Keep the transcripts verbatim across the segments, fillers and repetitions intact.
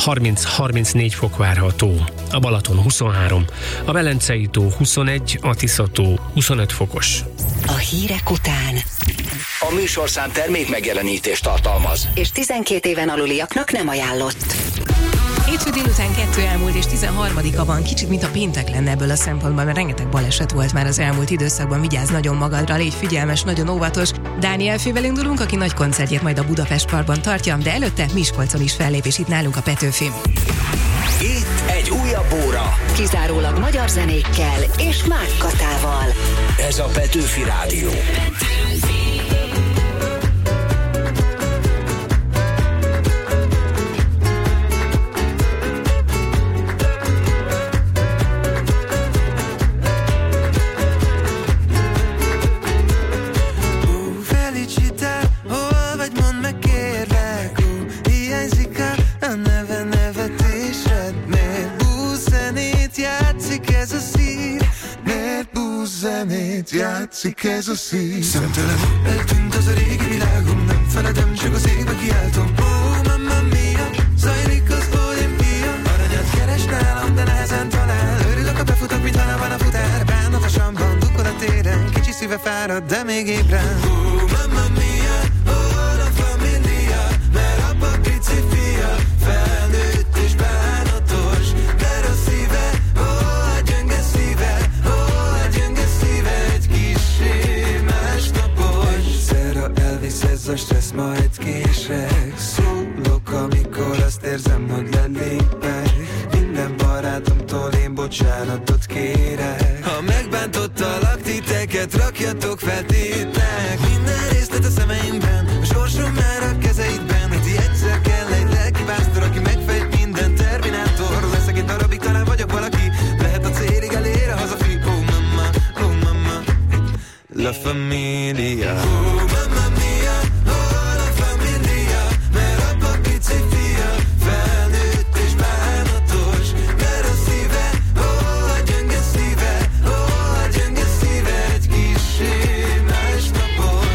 harminc-harmincnégy fok várható, a Balaton huszonhárom, a Velencei tó huszonegy, a Tisza-tó huszonöt fokos. A hírek után a műsorszám termék megjelenítést tartalmaz, és tizenkét éven aluliaknak nem ajánlott. Hétfő délután kettő elmúlt és tizenharmadika van, kicsit mint a péntek lenne ebből a szempontból, mert rengeteg baleset volt már az elmúlt időszakban, vigyázz nagyon magadra, légy figyelmes, nagyon óvatos. Dániel fővel indulunk, aki nagy koncertjét majd a Budapest Parkban tartja, de előtte Miskolcon is fellépés itt nálunk a Petőfin. Itt egy újabb óra. Kizárólag magyar zenékkel és Márk Katával. Ez a Petőfi Rádió. Játszik ez a szív. Szemtelen eltűnt az a régi világom, nem feledem, csak az égbe kiáltom. Ó, oh, mamma mia, zajlik az olimpia. Aranyat keres nálam, de nehezen talál. Örülök, ha befutok, mint ha van a futár. Bánatosan van, dugol a téren, kicsi szíve fárad, de még ébren. Ó, oh, mamma mia, oh, la familia, mert apa pici fia, felnőtt és bánatos, de rossz szíve, ó, oh, a gyönge szíve, ó, oh, a gyönge szíve. Elvisz ez a stressz, majd kések. Szólok, amikor azt érzem, hogy lelépek. Minden barátomtól én bocsánatot kérek. Ha megbántottalak titeket, rakjatok fel tétek. Minden részlet a szemeimben, a sorsom már a kezeidben. Heti egyszer kell egy lelki pásztor, aki megfejt minden terminátor. Leszek egy darabig, talán vagyok valaki. Lehet a célig elér a hazafi. Oh mama, oh mama, la familia. Oh mama mia, oh la familia, mert apa pici fia, felnőtt és bánatos, de rossz szíve, oh a gyönge szíve, oh a gyönge szíve, egy kissé másnapos.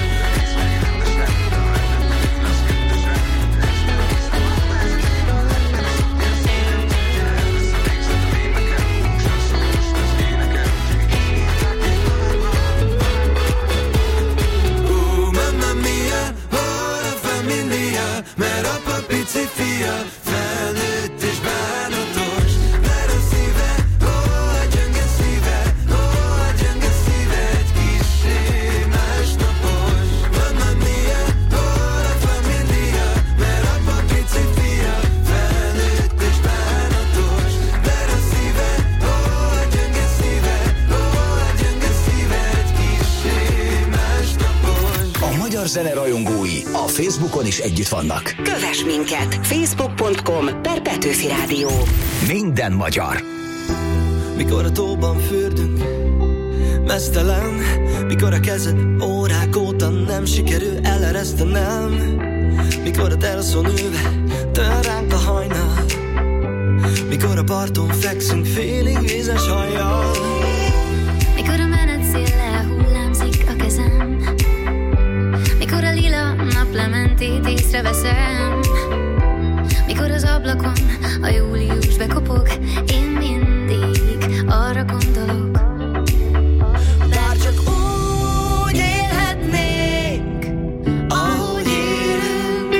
Mert apa pici fia, felnőtt és bánatos, de rossz szíve, ó, a gyönge szíve, ó, a gyönge szíve, egy kissé másnapos. Mamma mia, ó, la familia, mert apa pici fia, felnőtt és bánatos, de rossz szíve, ó, a gyönge szíve, ó, a gyönge szíve, egy kissé másnapos. A magyar zene rajongói a Facebookon is együtt vannak. Kövess minket! facebook pont com per Petőfi Rádió. Minden magyar. Mikor a tóban fürdünk, meztelen, mikor a kezed órák óta nem sikerül eleresztenem, mikor a teraszon ülve tör ránk a hajnal, mikor a parton fekszünk félig vízes hajjal, mikor a menet széllel hullámzik a kezem, mikor a lila naplementét észreveszem, mikor az ablakon a július bekopog, én mindig arra gondolok. Bár csak úgy élhetnék, ahogy élünk,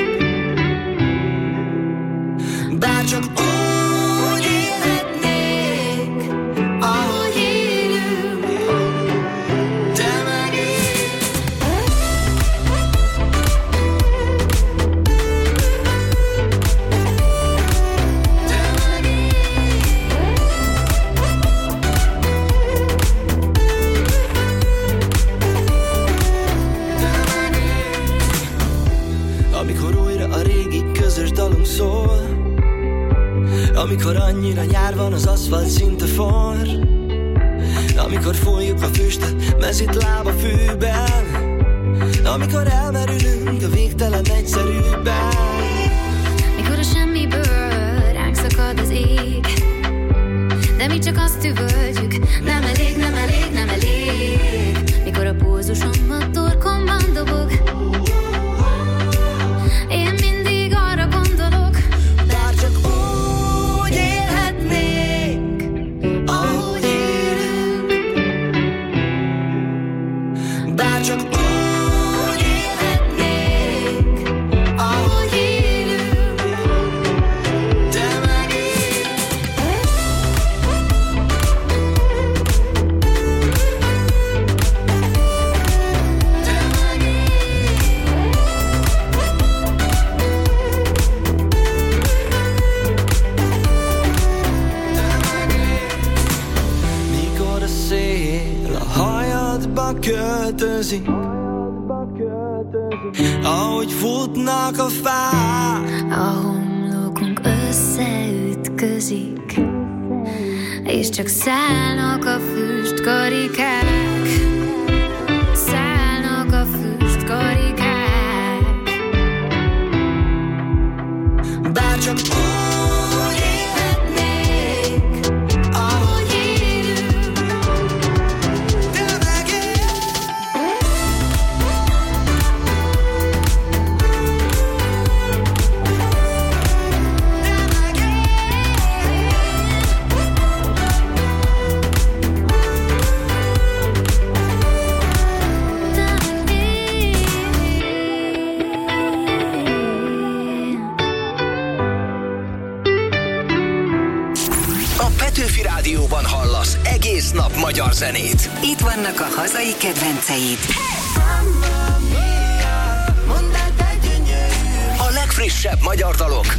bár csak úgy élhetnék, ahogy élünk, de szól, amikor annyira nyár van, az aszfalt szinte forr, amikor fújjuk a füstöt mezitláb a fűben, amikor elmerülünk a végtelen egyszerűben, mikor a semmiből ránk szakad az ég, de mi csak azt üvöltjük, nem elég, nem elég, nem elég, mikor a pulzusom a torkomban dobog, én mindig arra gondolok, bár csak úgy költözik, ahogy futnak a fák, a homlokunk összeütközik, és csak szállnak a füstkarikák, szállnak a füstkarikák. Bárcsak úgy élhetnék, ahogy élünk, de megél. Petőfi Rádióban hallasz egész nap magyar zenét. Itt vannak a hazai kedvenceid. A legfrissebb magyar dalok.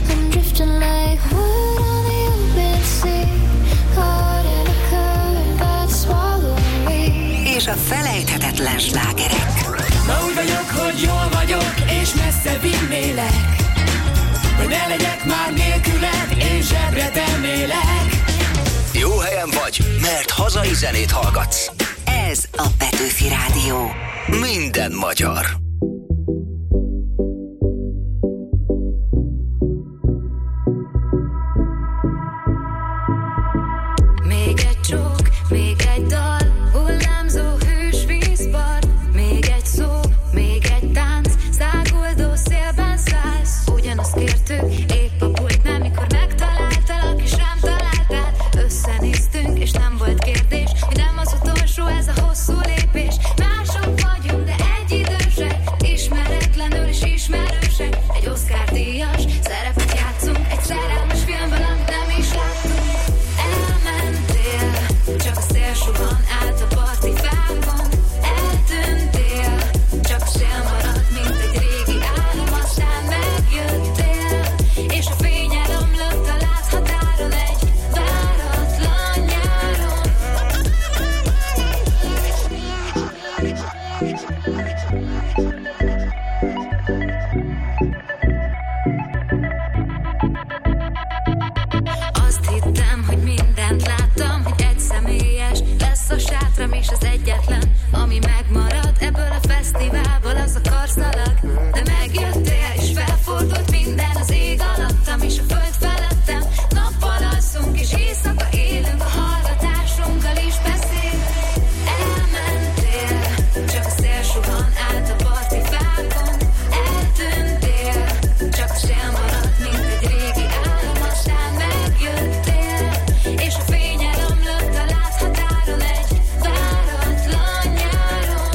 És a felejthetetlen slágerek. Ma úgy vagyok, hogy jól vagyok, és messze vinnélek, hogy ne legyek már nélküled, én zsebre tennélek. Jó helyen vagy, mert hazai zenét hallgatsz. Ez a Petőfi Rádió. Minden magyar. Még egy csók, még egy dal, hullámzó hős vízpart, még egy szó, még egy tánc, száguldó szélben szállsz. Ugyanazt kértük, épp a pultnál, mikor megtaláltalak, és rám találtál. Összenéztünk, és nem volt kérdés, hogy nem az utolsó ez a hosszú lépés. Mások vagyunk, de egyidősek, ismeretlenül és ismerősek. Egy Oscar-díjas szerepet játszunk, egy szerelmes filmben, amit nem is láttunk. Elmentél, csak a szél suhan át a parti fákon. Eltűntél, csak a szél maradt, mint egy régi álom. Aztán megjöttél, és a fényed omlott a láthatáron egy váratlan nyáron. Azt hittem, hogy mindent láttam, hogy egy személyes lesz a sátram, és az egyetlen, ami megmarad ebből a fesztiválból, az a karszalag. De megjöttél, és felfordult minden az ég alattam, és a föld felettem. Nappal alszunk, és éjszaka élünk, a hallgatásunkkal is beszél. Elmentél, csak a szél suhan át a parti fákon. Eltűntél, csak a szél maradt, mint egy régi álom. Aztán megjöttél, és a fényed omlott a láthatáron egy váratlan nyáron.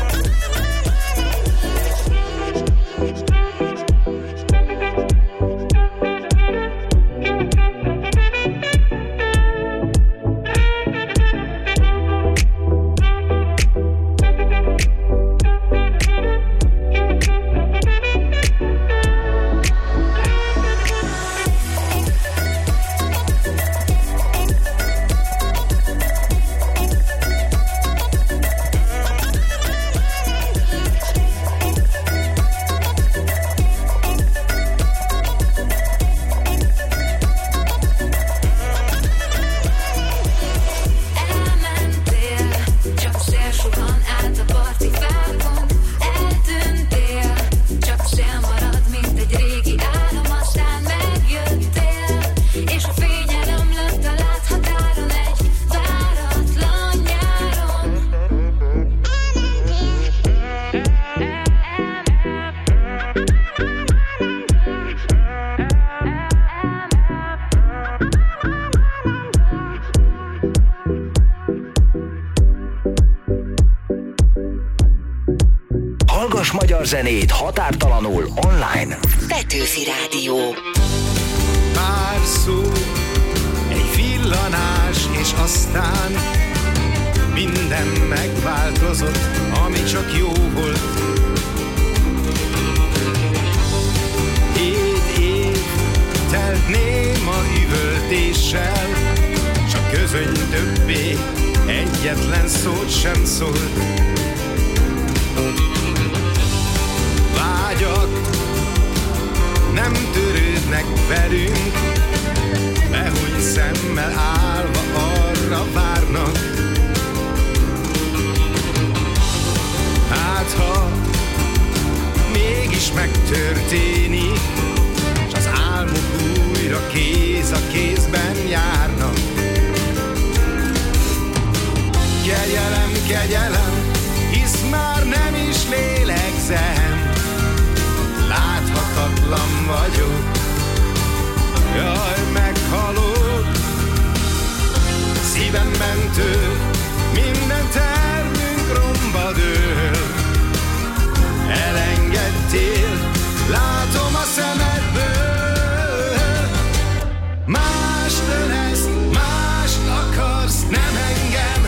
Elmentél, csak a szél suhan át a parti fákon. Eltűntél, csak a szél maradt, mint egy régi álom. Aztán megjöttél, és a fényed omlott a láthatáron egy váratlan nyáron. Hallgass magyar zenét határtalanul online. Petőfi Rádió. Pár szó, egy villanás, és aztán minden megváltozott, ami csak jó volt. Hét év telt néma üvöltéssel, s a közöny többé egyetlen szót sem szólt. Vágyak nem törődnek velünk, behúgy szemmel állva arra várnak. Hát ha mégis megtörténik, s az álmok újra kéz a kézben járnak. Kegyelem, kegyelem, hisz már nem is lélegzem, láthatatlan vagyok, jaj, meghalok. Szívemben tör, minden tervünk romba dől. Elengedtél, látom a szemedből. Mást ölesz, mást akarsz, nem engem.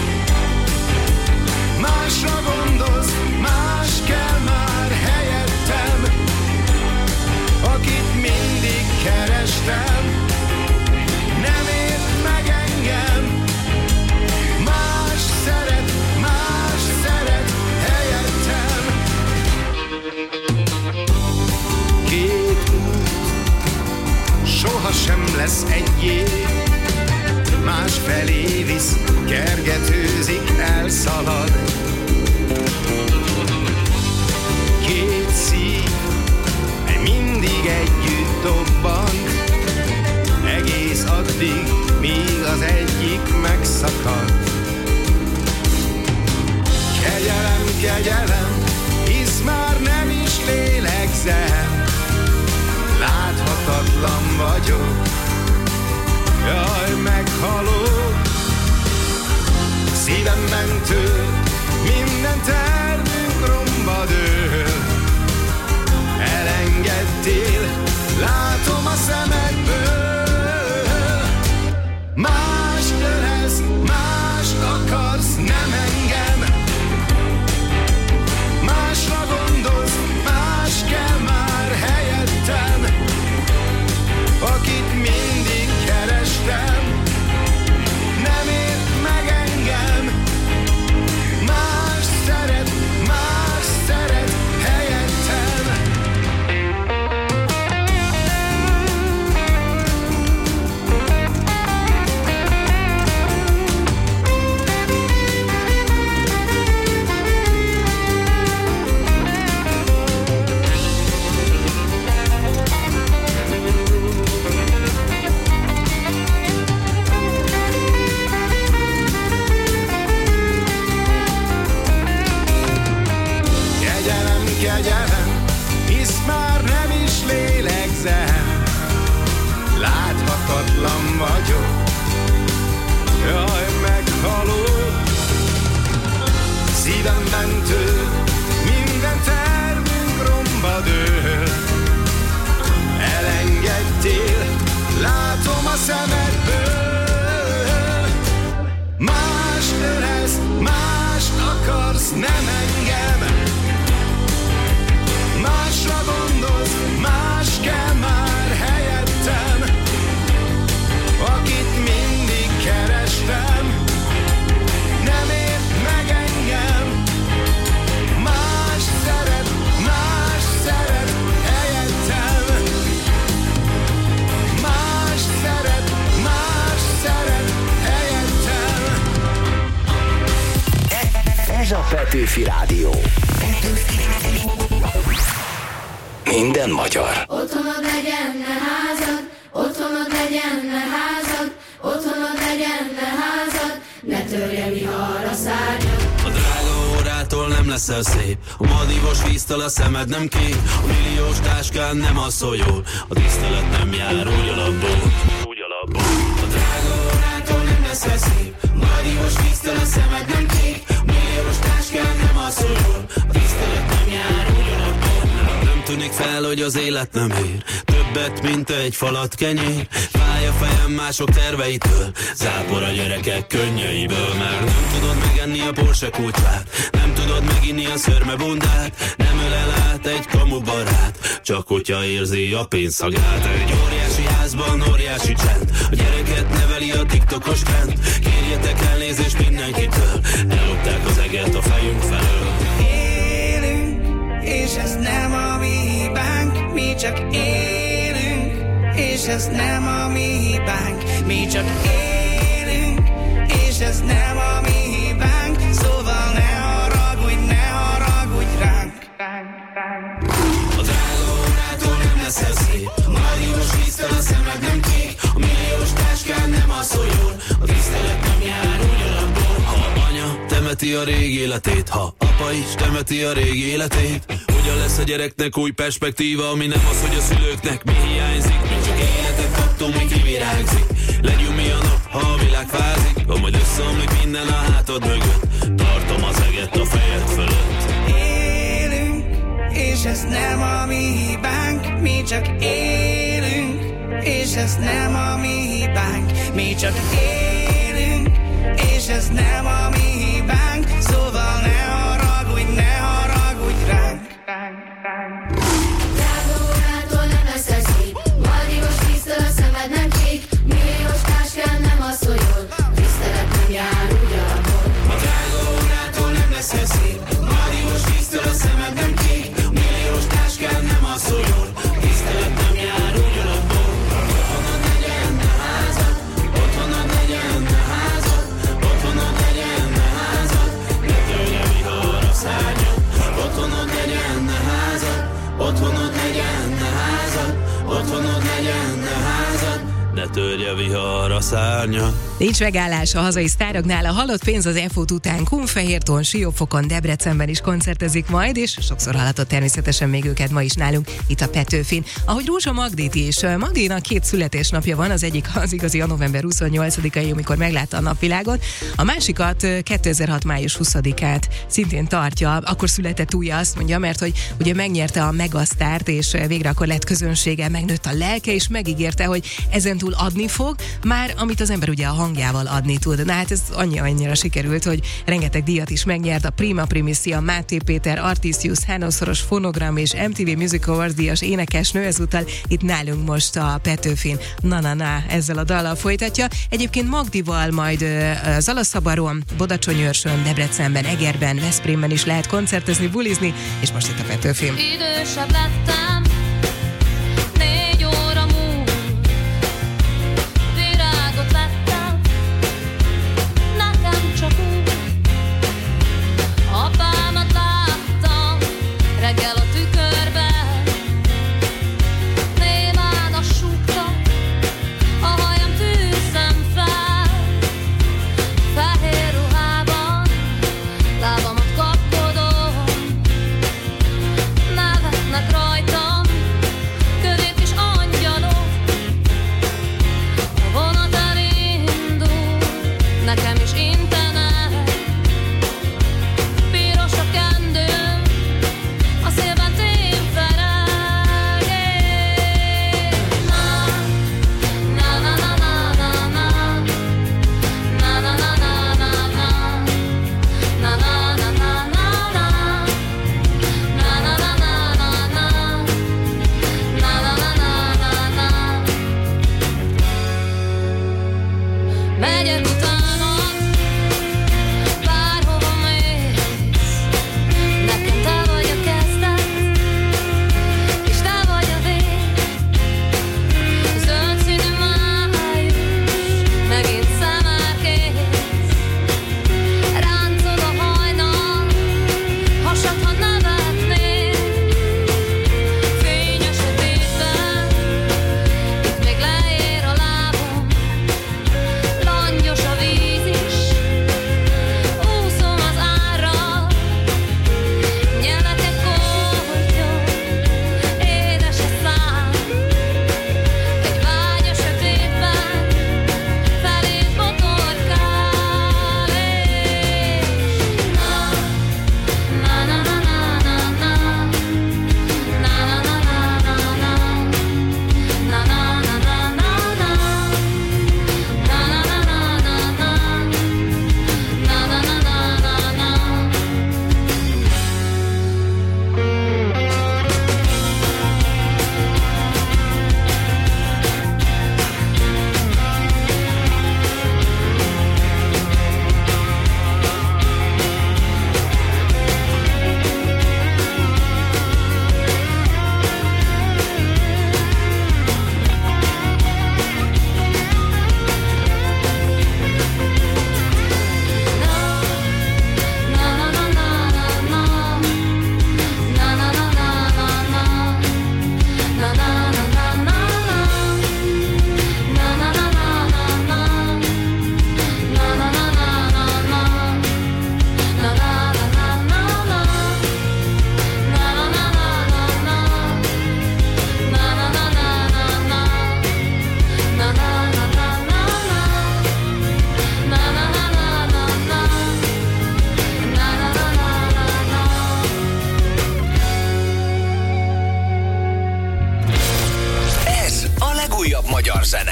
Másra gondolsz, más kell már helyettem. Akit mindig kerestem, nem ért meg engem. Más szeret, más szeret helyettem. Két út sohasem lesz egyé, más felé visz, kergetőzik, elszalad. Két szív mindig együtt dobbant, egész addig, míg az egyik megszakad. Kegyelem, kegyelem, hisz már nem is lélegzem, láthatatlan vagyok, jaj, meghalok. Szívemben tör, minden tervünk romba dől. Elengedtél, látom a szemedből. Mást ölesz, mást akarsz, nem engem. Másra gondolsz, más kell már helyettem. Akit mindig kerestem, nem ért meg engem. Más szeret, más szeret helyettem. Kegyelem, hisz már nem is lélegzem, láthatatlan vagyok, jaj, meghalok. Szívemben tör, minden tervünk romba dől. Elengedtél, látom a szemedből. Mást ölesz, mást akarsz, nem engem. Másra gondolsz, más kell már helyettem. Akit mindig kerestem, nem ért meg engem. Más szeret, más szeret helyettem. Más szeret, más szeret helyettem. Ez a Petőfi Rádió. Minden magyar. Otthonod legyen, ne házad, otthonod legyen, ne házad, otthonod legyen, ne házad, ne törje vihar a szárnyad. A drága órától nem leszel szép, a madívos víztől a szemed nem kék, a milliós táskán nem asszol jól, a tisztelet nem jár úgy alapból, úgy alapból. A drága órától nem leszel szép, a madívos víztől a szemed nem kék, a milliós táskán nem asszol jól, a tisztelet nem jár úgy alapból. Nem tűnik fel, hogy az élet nem ér többet, mint egy falat kenyér. Fáj a fejem mások terveitől, zápor a gyerekek könnyeiből. Mert nem tudod megenni a Porsche kulcsát, nem tudod meginni a szörme bundát, nem ölel át egy kamu barát, csak hogyha érzi a pénzszagát. Egy óriási házban óriási csend, a gyereket neveli a tiktokos trend. Kérjetek elnézést mindenkitől, ellopták az eget a fejünk felől. ez nem a mi hibánk. Mi csak élünk, és ez nem a mi hibánk. Szóval ne haragudj, ne haragudj ránk. A drága órától nem leszel szép, a milliós víztől a szemed nem kék, a milliós táskán nem asszonyul, a tisztelet nem jár ugyanabból. Ha anya temeti a régi életét, ha apa is temeti a régi életét, hogyan lesz a gyereknek új perspektíva, ami nem az, hogy a szülőknek mi hiányzik. Mi csak életet kaptunk, mi kivirágzik. Legyünk mi a nap, ha a világ fázik, vagy majd összeomlik minden a hátad mögött. Tartom az eget a fejed fölött. Élünk, és ez nem a mi hibánk. Mi csak élünk, és ez nem a mi hibánk. Mi csak élünk, és ez nem a mi hibánk. Szóval ne haragudj, ne haragudj ránk. Drága órától nem leszel szép, Maldivos víztől a szemed nem kék, milliós táskán nem asszonyol, tisztelet nem jár ugyanabból. A drága órától nem leszel szép, Maldivos víztől a szemed nem kék, milliós táskán nem asszonyol, tisztelet nem jár ugyanabból. Otthonod legyen a házad, otthonod legyen a házad, otthonod legyen a házad, ne törje vihar a szárnyat. Otthonod legyen a házad, otthonod legyen a házad, otthonod legyen a házad, ne törje vihar a szárnyat. Nincs megállás a hazai sztároknál, a halott pénz az Efót után Kunfehérton, Siófokon, Debrecenben is koncertezik majd, és sokszor hallatott természetesen még őket ma is nálunk itt a Petőfin. Ahogy Rózsa Magdit is. Magdinak két születésnapja van, az egyik az igazi a november huszonnyolcadikai, amikor meglátta a napvilágot, a másikat kétezer-hat május huszadikát szintén tartja, akkor született újja, azt mondja, mert hogy ugye megnyerte a Megasztárt, és végre akkor lett közönsége, megnőtt a lelke, és megígérte, hogy ezentúl adni fog, már amit az ember ugye a hangjával adni tud. Na hát ez annyira sikerült, hogy rengeteg díjat is megnyert, a Prima Primicia, Máté Péter, Artisius, háromszoros Fonogram és em té vé Music Awards díjas énekesnő, ezúttal itt nálunk most a Petőfin. Na-na-na, ezzel a dallal folytatja. Egyébként Magdival majd Zalaszabaron, Bodacsonyőrsön, Debrecenben, Egerben, Veszprémben is lehet koncertezni, bulizni, és most itt a Petőfin. Idősebb lettem, négy óra múlt, virágot vettem, nekem csak úgy. Apámat láttam reggel a tükörben, némán a súgta, a hajam tűzem fel, fehér ruhában, lábamat kapkodom, nevetnek rajtam.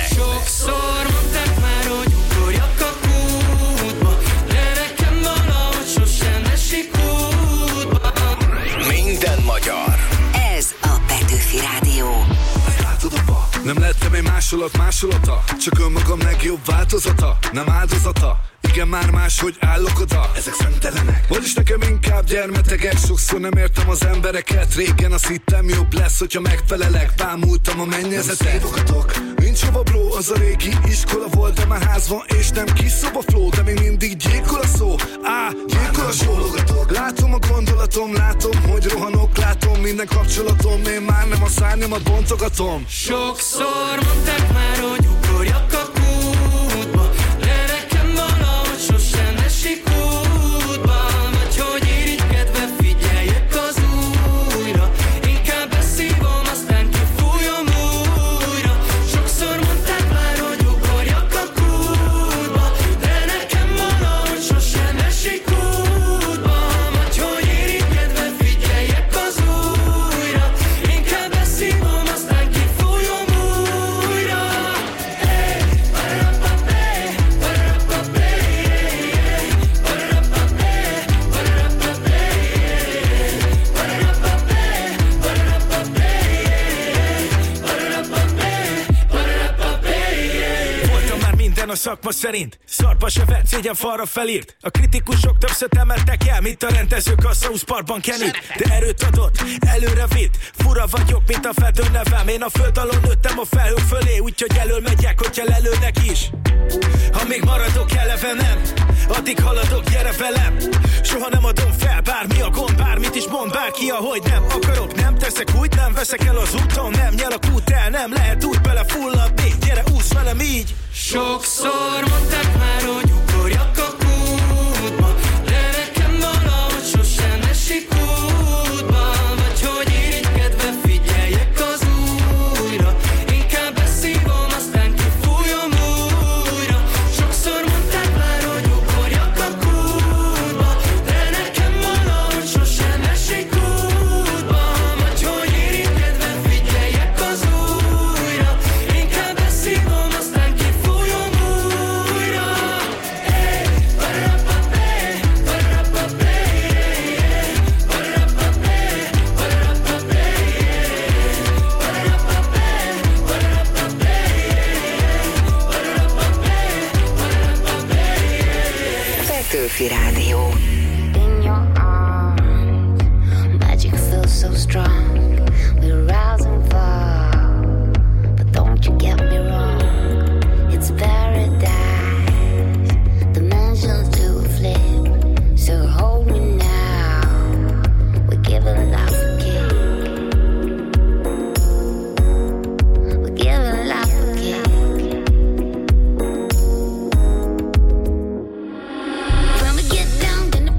Connect. Sokszor mondták már, hogy ugorjak a kútba, de nekem valahogy sosem esik útba. Minden magyar. Ez a Petőfi Rádió. Nem lettem egy másolat másolata, csak önmagam legjobb változata. Nem áldozata, igen már máshogy állok oda. Ezek szemtelenek, vagyis nekem inkább gyermetegek. Sokszor nem értem az embereket, régen azt hittem jobb lesz, hogyha megfelelek. Bámultam a mennyezetet, nem szévogatok, nincs hova bló, az a régi iskola volt, de már ház van és nem kis szoba flow. De még mindig gyékol a szó, á, gyékol a só. Látom a gondolatom, látom, hogy rohanok, látom minden kapcsolatom, én már nem a szárnyamat bontogatom. Sokszor mondták már, hogy ugorjak a kútba, de nekem valahogy sosem esik útba. Vagy hogy irigykedve figyeljek az újra, inkább beszívom, aztán kifújom újra. Sokszor mondták már, hogy ugorjak a kútba, de nekem valahogy sosem esik útba. Vagy hogy irigykedve figyeljek az újra, inkább beszívom, aztán kifújom újra. Hey, voltam már minden a szakma szerint, szarba se vett, szégyen falra felírt. A kritikusok többször emeltek el, mint a rendezők a South-Parkban Kennyt. De erőt adott, előre vitt, fura vagyok, mint a fedő nevem. Én a föld alól nőttem a felhők fölé, úgyhogy elől megyek, hogyha lelőnek is. Ha még maradok eleve nem, addig haladok, gyere velem. Soha nem adom fel, bármi a gond, bármit is mond bárki, ahogy nem akarok. Nem teszek úgy, nem veszek el az úton, nem nyel a kút el, nem lehet úgy belefulladni. Gyere, úsz velem így. Sokszor mondták már, hogy ugorjak a kútba, de nekem valahogy sosem esik útba. Vagy hogy irigykedve figyeljek az újra, inkább beszívom, aztán kifújom újra. Sokszor mondták már, hogy ugorjak a kútba, de nekem valahogy sosem esik útba. Vagy hogy irigykedve figyeljek az újra, inkább beszívom, aztán kifújom újra. Hey, Petőfi Rádió. In your arms, magic feels so strong. We're rising far, but don't you get me wrong. It's paradise, dimensions to flip. So hold me now, we're giving life a kick. We're giving life a kick. When we get down, gonna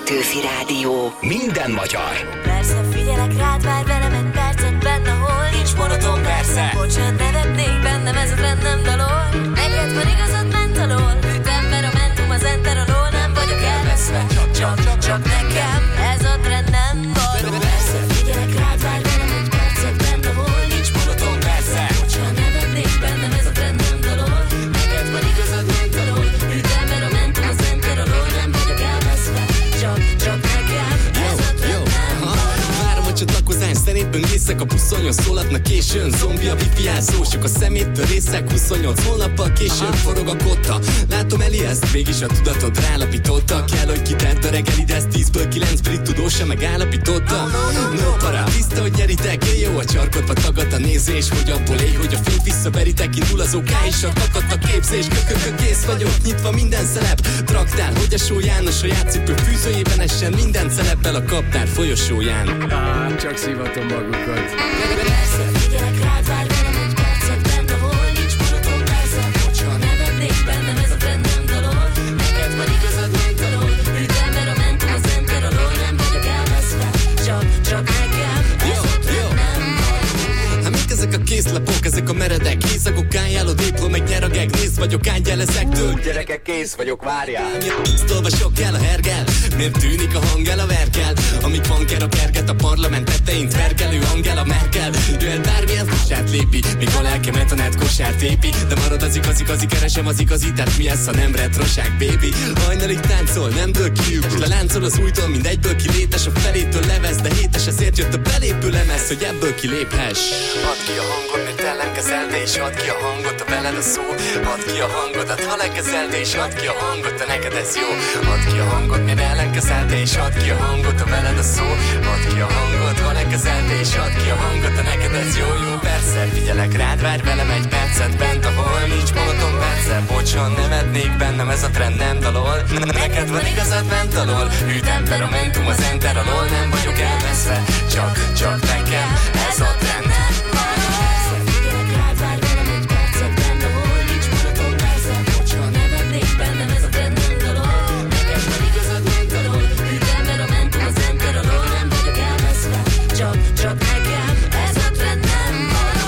Petőfi Rádió. Minden magyar. Persze figyelek rád, várj velem egy percet benne, hol nincs monoton, persze. Bocsánat, nevetnék bennem, ez a trend nem dalol. Neked van igazad, ment alól. Ütem, mert a mentum az enter alól. Nem vagyok elveszve, csak, csak, csak nekem ez a trend nem való. Persze figyelek rád, várj velem egy percet benne, hol nincs monoton, persze. Bocsánat, nevetnék bennem, ez a trend nem dalol. Neked van igazad, ment alól. Ütem, mert a mentum az enter alól. Nem vagyok elveszve, csak, csak nekem ez a trend nem való. Várom a csatlakozás, szerint böngészek a puszonyon, szólatnak későn. Zombi a wifi jelszó, sok a szeméttől részek. Huszonnyolc hónappal későn forog a kotta. Látom Eli ezt, mégis a tudatod rálapította. Kell, hogy kitett a reggelid, ez tízből kilenc brit tudós sem megállapította. No para, tiszta, hogy nyeritek, éj jó a csarkodva, tagad a nézés, hogy abból éj, hogy a fényt visszaveritek. Indul az oká és a akadt a képzés. Kökökök, kész vagyok, nyitva minden szelep. Traktál, hogy a só János a játszipő fűzőjében essen. Minden szeleppel a kaptár folyosóján. Ah, csak szivatom magukat. Persze, figyelek rád, várj velem egy percet bent, ahol nincs monoton, persze. Hogyha nevetnék bennem, ez a trend nem dalol. Neked van igazad, ment alól. Ütem, mert a mentum az enter alól. Nem vagyok elveszve, csak, csak nekem ez a trend nem való. Hát mik ezek a készlapok, ezek a meredek hészagok, kájáló, diplom, meg nyer a geg, nézd vagyok, ángyel ezektől. Gyerekek, kész vagyok, várjál. Sztolva sok kell a hergel, miért tűnik a hang el a verkel? Amíg van ker a kerget, a parlament tetején tverkelő Angela Merkel. Jöhet bármilyen fosát lépi, míg a lelkemet a net kosár tépi. De marad az igaz, igazi, keresem az igazi, tehát mi ez, ha nem retroság, baby? Hajnalig táncol, nem dől ki, s leláncol az újtól, mindegyből kilétes, a felétől levesz, de hétes, ezért jött a belépő lemez, hogy ebből kiléphess. Add ki a hangot, mert ellenkezelte, és add ki a hangot, a veled a szó. Add ki a hangodat, ha lekezelte, és add ki a hangot, de neked ez jó. Add ki a hangot, mert ellenkezelte, és add ki a hangot, a veled a szó. Add ki a hangot, ha lekezelte, és add ki a hangot, de neked ez jó, jó, persze. Figyelek rád, várj velem egy percet bent, ahol nincs monoton, persze. Bocsan, nevetnék bennem, ez a trend nem dalol. Neked van igazad, ment alól. Ütem, momentum az enter alól. Nem vagyok elveszve, csak, csak nekem ez a trend nem való. Persze, figyelek rád, várj velem egy percet bent, ahol nincs monoton, persze. Bocsan, nevetnék bennem, ez a trend nem dalol. Neked van igazad, ment alól. Ütem, mert a mentum az enter alól. Nem vagyok elveszve, csak, csak nekem ez a trend nem való.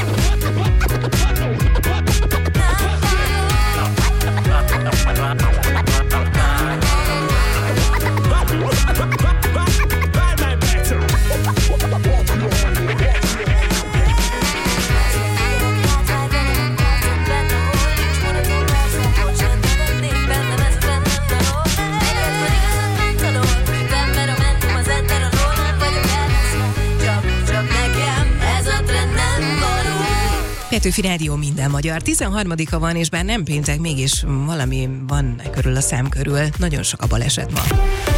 Petőfi Rádió, minden magyar. tizenharmadika van, és bár nem péntek, mégis valami van körül a szám körül. Nagyon sok a baleset ma.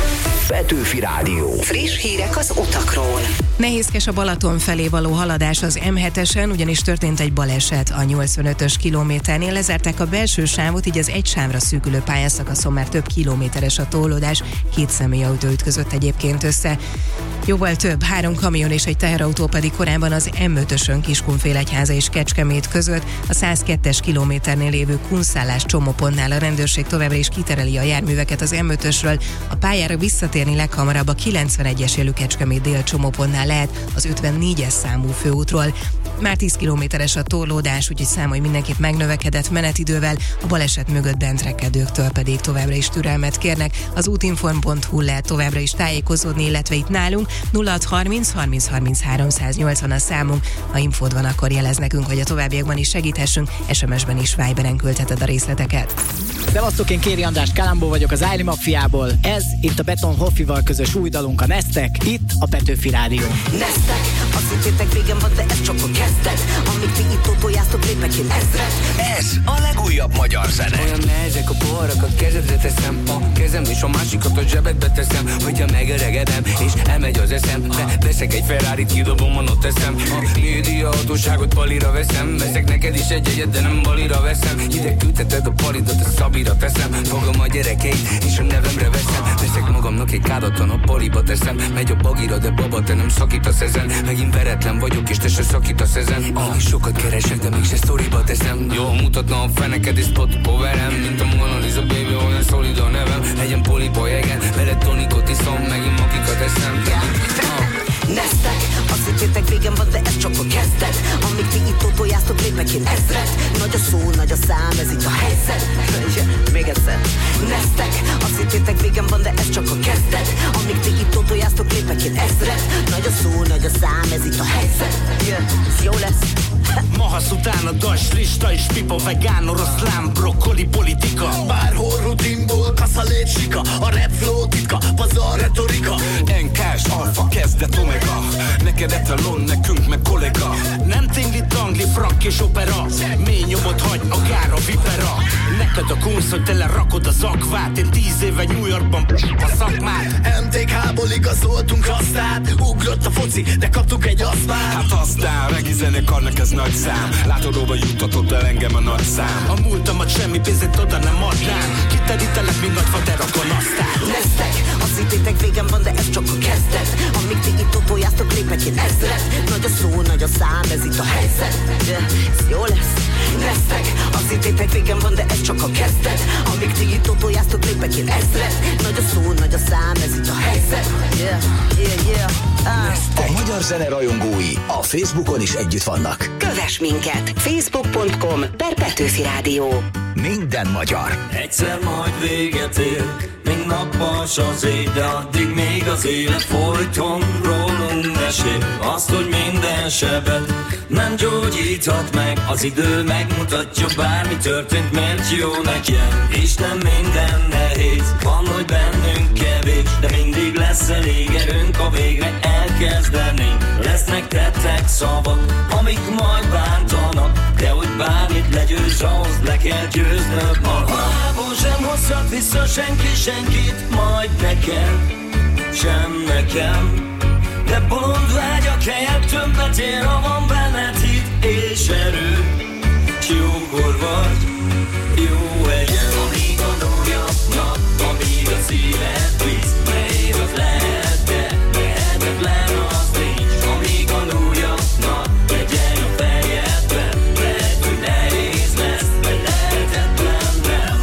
Petőfi Rádió. Friss hírek az utakról. Nehézkes a Balaton felé való haladás az em hetesen, ugyanis történt egy baleset a nyolcvanötös kilométernél. Lezárták a belső sávot, így az egy sávra szűkülő pályaszakaszon már több kilométeres a torlódás. Két személyautó ütközött egyébként össze. Jóval több, három kamion és egy teherautó pedig korábban az em ötösön Kiskunfélegyháza és Kecskemét között. A száz kettes kilométernél lévő Kunszállás csomópontnál a rendőrség továbbra is kitereli a járműveket az em ötösről. A pályára visszatérni leghamarabb a kilencvenegyes élő Kecskemét dél csomópontnál lehet az ötvennégyes számú főútról. Már tíz kilométeres a torlódás, úgyhogy számolj mindenképp megnövekedett menetidővel, a baleset mögött bentrekedőktől pedig továbbra is türelmet kérnek. Az útinform pont hu lehet továbbra is tájékozódni, illetve itt nálunk nulla hat harminc harminc harminc háromszáznyolcvan a számunk. Ha infód van, akkor jelez nekünk, hogy a továbbiakban is segíthessünk, es em es-ben is, Viberen küldheted a részleteket. Szevasztok, én Kéri András Kalambó vagyok az Ájli Mafiából. Ez itt a Beton Hoffival közös új dalunk, a Neztek, itt a Petőfi Rádió. Neztek, azt hittétek végem van, de ez csak a kezdet. Amíg ti itt utoljásztok, lépek én ezret. Ez a legújabb magyar zene. Olyan nehezek a poharak, a kezedre teszem, a kezem és a másikat a zsebedbe teszem. Hogyha megöregedem és elmegy az eszem, de veszek egy Ferrarit, kidobom, ott teszem. A média hatóságot palira veszem. Veszek neked is egy egyet, de nem balira veszem. Ide küldheted a palidat, a Szabira teszem. Fogom a gyerekeit és a nevemre veszem. Veszek magamnak egy kádatlan, a paliba teszem. Megy a bagira, de baba, te nem szakítasz ezen. Megint veretlen vagyok és te se szakítasz ezen. Ah, sokat keresek, de mégse sztoriba teszem. Jól mutatna a feneked és spot coverem. Mint a Mona Lisa, baby, olyan szolid a nevem. Egyen polipa jegen, veled tonikot is totójáztok, lépek én ezret. Nagy a szó, nagy a szám, ez itt a helyzet. Még egyszer. Neztek, azt hittétek végem van, de ez csak a kezdet. Amíg ti itt totójáztok, lépek én ezret. Nagy a szó, nagy a szám, ez itt a helyzet. Yeah, ez jó lesz. Mahasz utána das, lista és pipa, vegán, oroszlán, brokkoli, politika. Bárhol rutinból, kaszalét sika, a rap flow titka, pazar retorika. Enkás, alfa, kezdet, omega. Neked etalon, nekünk meg kollega. Nem tingli, tangli, frak és opera. Mély nyomot hagy, akár a vipera. Neked a kunsz, hogy tele rakod az akvát. Én tíz éve New Yorkban a szakmát. em té ká-ból igazoltunk aztán. Ugrott a foci, de kaptuk egy asztmát. Hát aztán, regi zenekarnak ez nagy szám. Látod, hova juttatott el engem a nagy szám. A múltamat semmi pénzét oda nem adnám. Kiterítelek, mint nagyfa, de rakon aztán. Neztek, azt hittétek végem van, de ez csak a kezdet. Amíg ti itt totójáztok, lépek én ezret. Nagy a szó, nagy a szám, ez itt a helyzet. Yeah, ez jó lesz. Neztek, azt hittétek végem van, de ez csak a kezdet. Amíg ti itt totójáztok, lépek én ezret. Nagy a szó, nagy a szám, ez itt a helyzet. Yeah, yeah, yeah. Ah. A magyar zene rajongói a Facebookon is együtt vannak. Kövess minket! facebook pont com per Petőfi Rádió. Minden magyar. Egyszer majd véget ér, még nappals az ég, de addig még az élet folyton rólunk mesél. Azt, hogy minden sebet nem gyógyíthat meg, az idő megmutatja, bármi történt, mert jó nekem. Isten minden nehéz, van, hogy bennünk kevés, de mindig lesz elég erőnk, ha végre elkezdenénk. Lesznek tettek szavak, amik majd bántanak, de hogy bármit legyőz, ahhoz le kell győznöd magad. Halálból sem hozhat vissza senki senkit, majd nekem, sem nekem. De bolond vágyak helyett többet ér, ha van benned hit és erő. S jókor vagy, jó helyen. Amíg a nap, amíg a szíved visz, nehéz az lehet, de lehetetlen az nincs. Amíg a nap, legyen a fejedben, lehet, hogy nehéz lesz, de lehetetlen nem.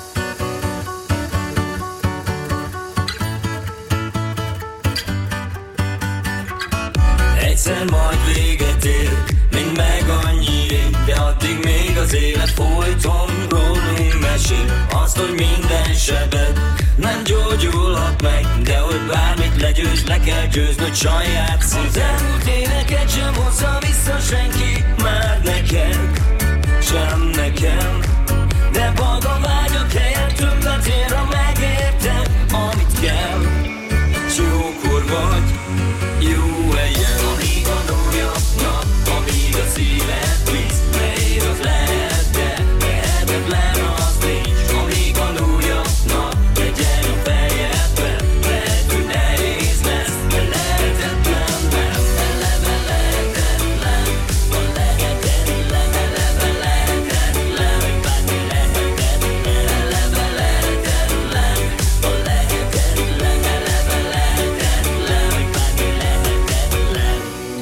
Egyszer majd véget ér, mind meg annyi rég, de addig még az élet folyton rólunk mesél. Azt, hogy minden sebed nem gyógyulhat meg, de hogy bármit legyőz, le kell győznöd saját szíved. Az elmúlt éveket sem hozza vissza senki, már nekem, sem nekem. De maga vágyak helyett többet ér, ha megérted, amit kell. S jókor vagy, jó helyen. Amíg a nap, amíg a szíved visz, nehéz az lehet, de lehetetlen az nincs. Amíg a nap, legyen a fejedben, lehet, hogy nehéz lesz, de lehetetlen nem. Eleve lehetetlen, a lehetetlen, eleve lehetetlen, hogy bármi lehetetlen. Eleve lehetetlen, a lehetetlen, eleve lehetetlen, hogy bármi lehetetlen.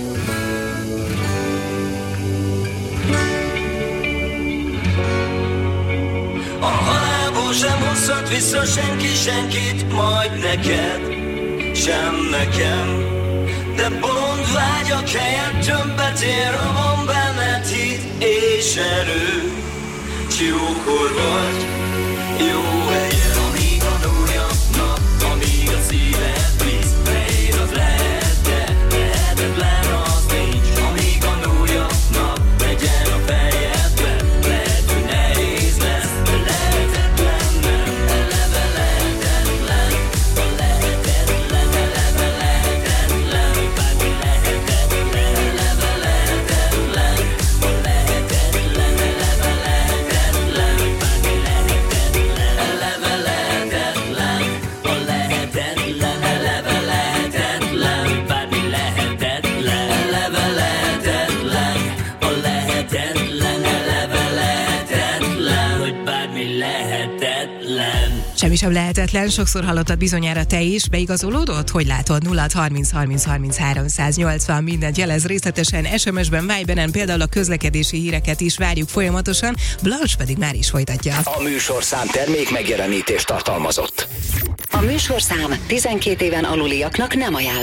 A halálból sem hozhat vissza senki senkit, majd neked, sem nekem. De bolond vágyak helyett többet ér, ha van benned hit és erő. S jókor vagy, jó helyen. Amíg a nap, amíg a szíved visz, nehéz az lehet, de lehetetlen az nincs. Amíg a nap, legyen a fejedben, lehet, hogy nehéz lesz, de lehetetlen nem. Eleve lehetetlen, a lehetetlen, eleve lehetetlen, hogy bármi lehetetlen. Eleve lehetetlen, a lehetetlen, eleve lehetetlen, hogy bármi lehetetlen. Eleve lehetetlen, a lehetetlen, eleve lehetetlen, hogy bármi lehetetlen. Eleve lehetetlen, a lehetetlen, eleve lehetetlen, hogy bármi lehetetlen. Semmi sem lehetetlen, sokszor hallottad bizonyára te is, beigazolódott? Hogy látod? nulla harminc harminc harminc háromszáznyolcvan, mindent jelez részletesen, es em es-ben, Viberen, például a közlekedési híreket is várjuk folyamatosan, Blanche pedig már is folytatja. A műsorszám termék megjelenítést tartalmazott. A műsorszám tizenkét éven aluliaknak nem ajánlott.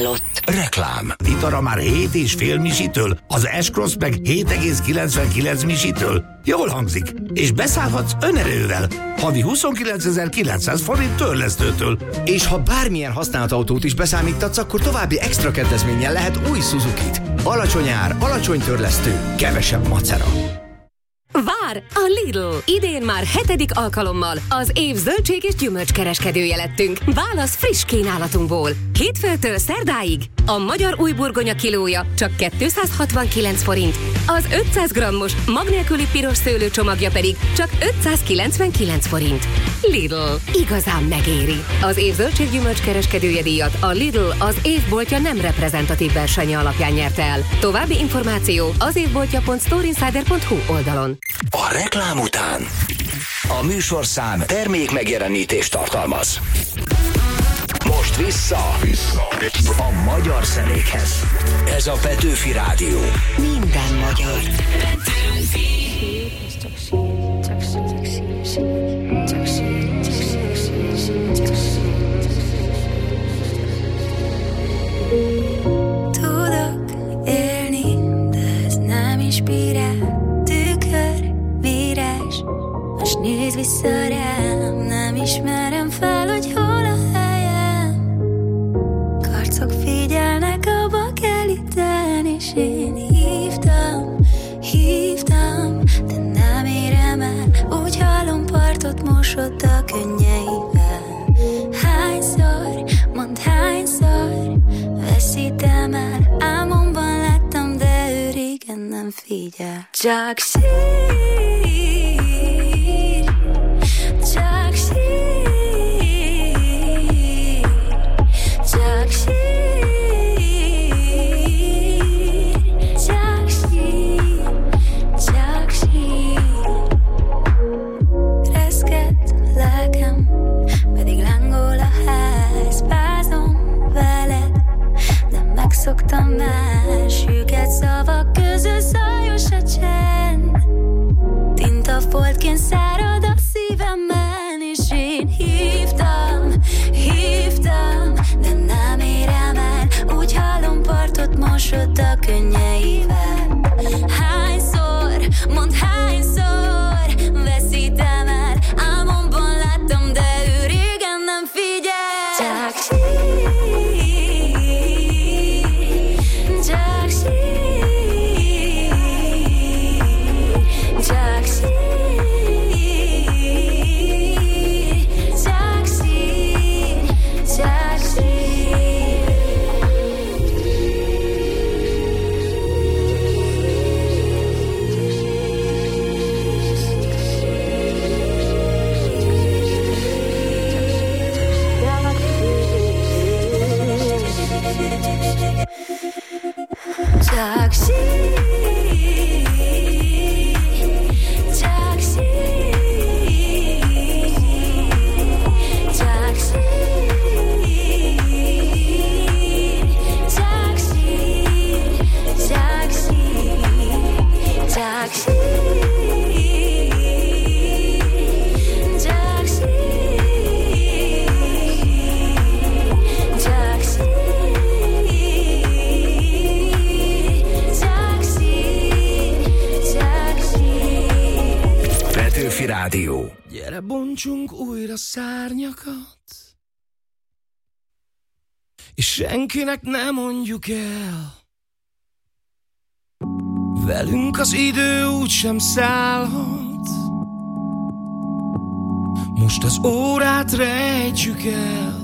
Reklám. Litara már hét és fél misitől, az S-Cross meg hét egész kilencvenkilenc misitől. Jól hangzik, és beszállhatsz önerővel. Havi huszonkilencezer-kilencszáz forint törlesztőtől. És ha bármilyen használt autót is beszámítatsz, akkor további extra kedvezménnyel lehet új Suzukit. Alacsony ár, alacsony törlesztő, kevesebb macera. Vár! A Lidl! Idén már hetedik alkalommal az év zöldség és gyümölcskereskedője lettünk. Válasz friss kínálatunkból. Hétfőtől szerdáig a magyar új burgonya kilója csak kétszázhatvankilenc forint, az ötszáz grammos mag nélküli piros szőlő csomagja pedig csak ötszázkilencvenkilenc forint. Lidl. Igazán megéri. Az év zöldség gyümölcskereskedője díjat a Lidl az évboltja nem reprezentatív versenye alapján nyerte el. További információ az évboltja pont storeinsider pont hu oldalon. A reklám után a műsorszám termék megjelenítést tartalmaz. Most vissza, vissza a magyar zenékhez. Ez a Petőfi Rádió. Minden magyar. Petőfi. Tudok élni, de ez nem inspirál. Tükör, vírás, most nézz vissza rám. Nem ismerem fel, hogy hol a helyem. Karcok figyelnek, abba kell itten, és én hívtam, hívtam, de nem érem el. Úgy hallom, partot mosott a könnyeivel. Hányszor, mondd hányszor veszítem el. Álmomban láttam, de ő régen nem figyel. Csak sír, csak sír, csak sír, csak sír, csak sír. Reszket lelkem, pedig lángol a ház. Bázom veled, de megszoktam már. Süket szavak közül zajos a csend. Tintafoltként szárad a szívemen, és én hívtam, hívtam, de nem érem el. Úgy hallom, partot mosott a könnyeivel. Hányszor, mondd hányszor veszítem el. Álmomban láttam, de ő régen nem figyel. Csak sír, csak sír, csak sír, csak sír, csak sír. Csak sír, csak sír, csak sír, csak sír, csak sír, csak Petőfi Rádió. Gyere, bontsunk újra szárnyakat, és senkinek ne mondjuk el. Velünk az idő úgysem szállhat, most az órát rejtsük el.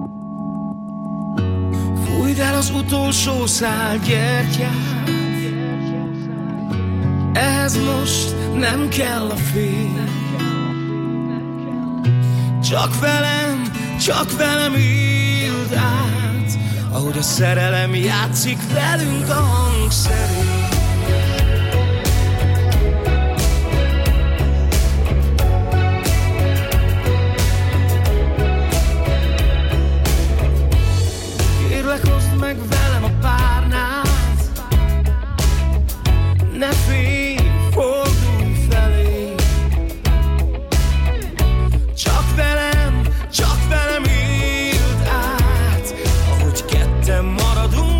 Fújd el az utolsó szál gyertyát, ehhez most nem kell a fény. Csak velem, csak velem éld át, ahogy a szerelem játszik velünk a hangszerén. Kérlek, hozd meg velem a párnát, ne félj, fordulj felé. Csak velem, csak velem éld át, ahogy ketten maradunk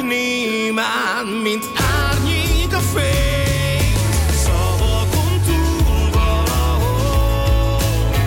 némán, mint árnyék a fény. Szavakon túl valahol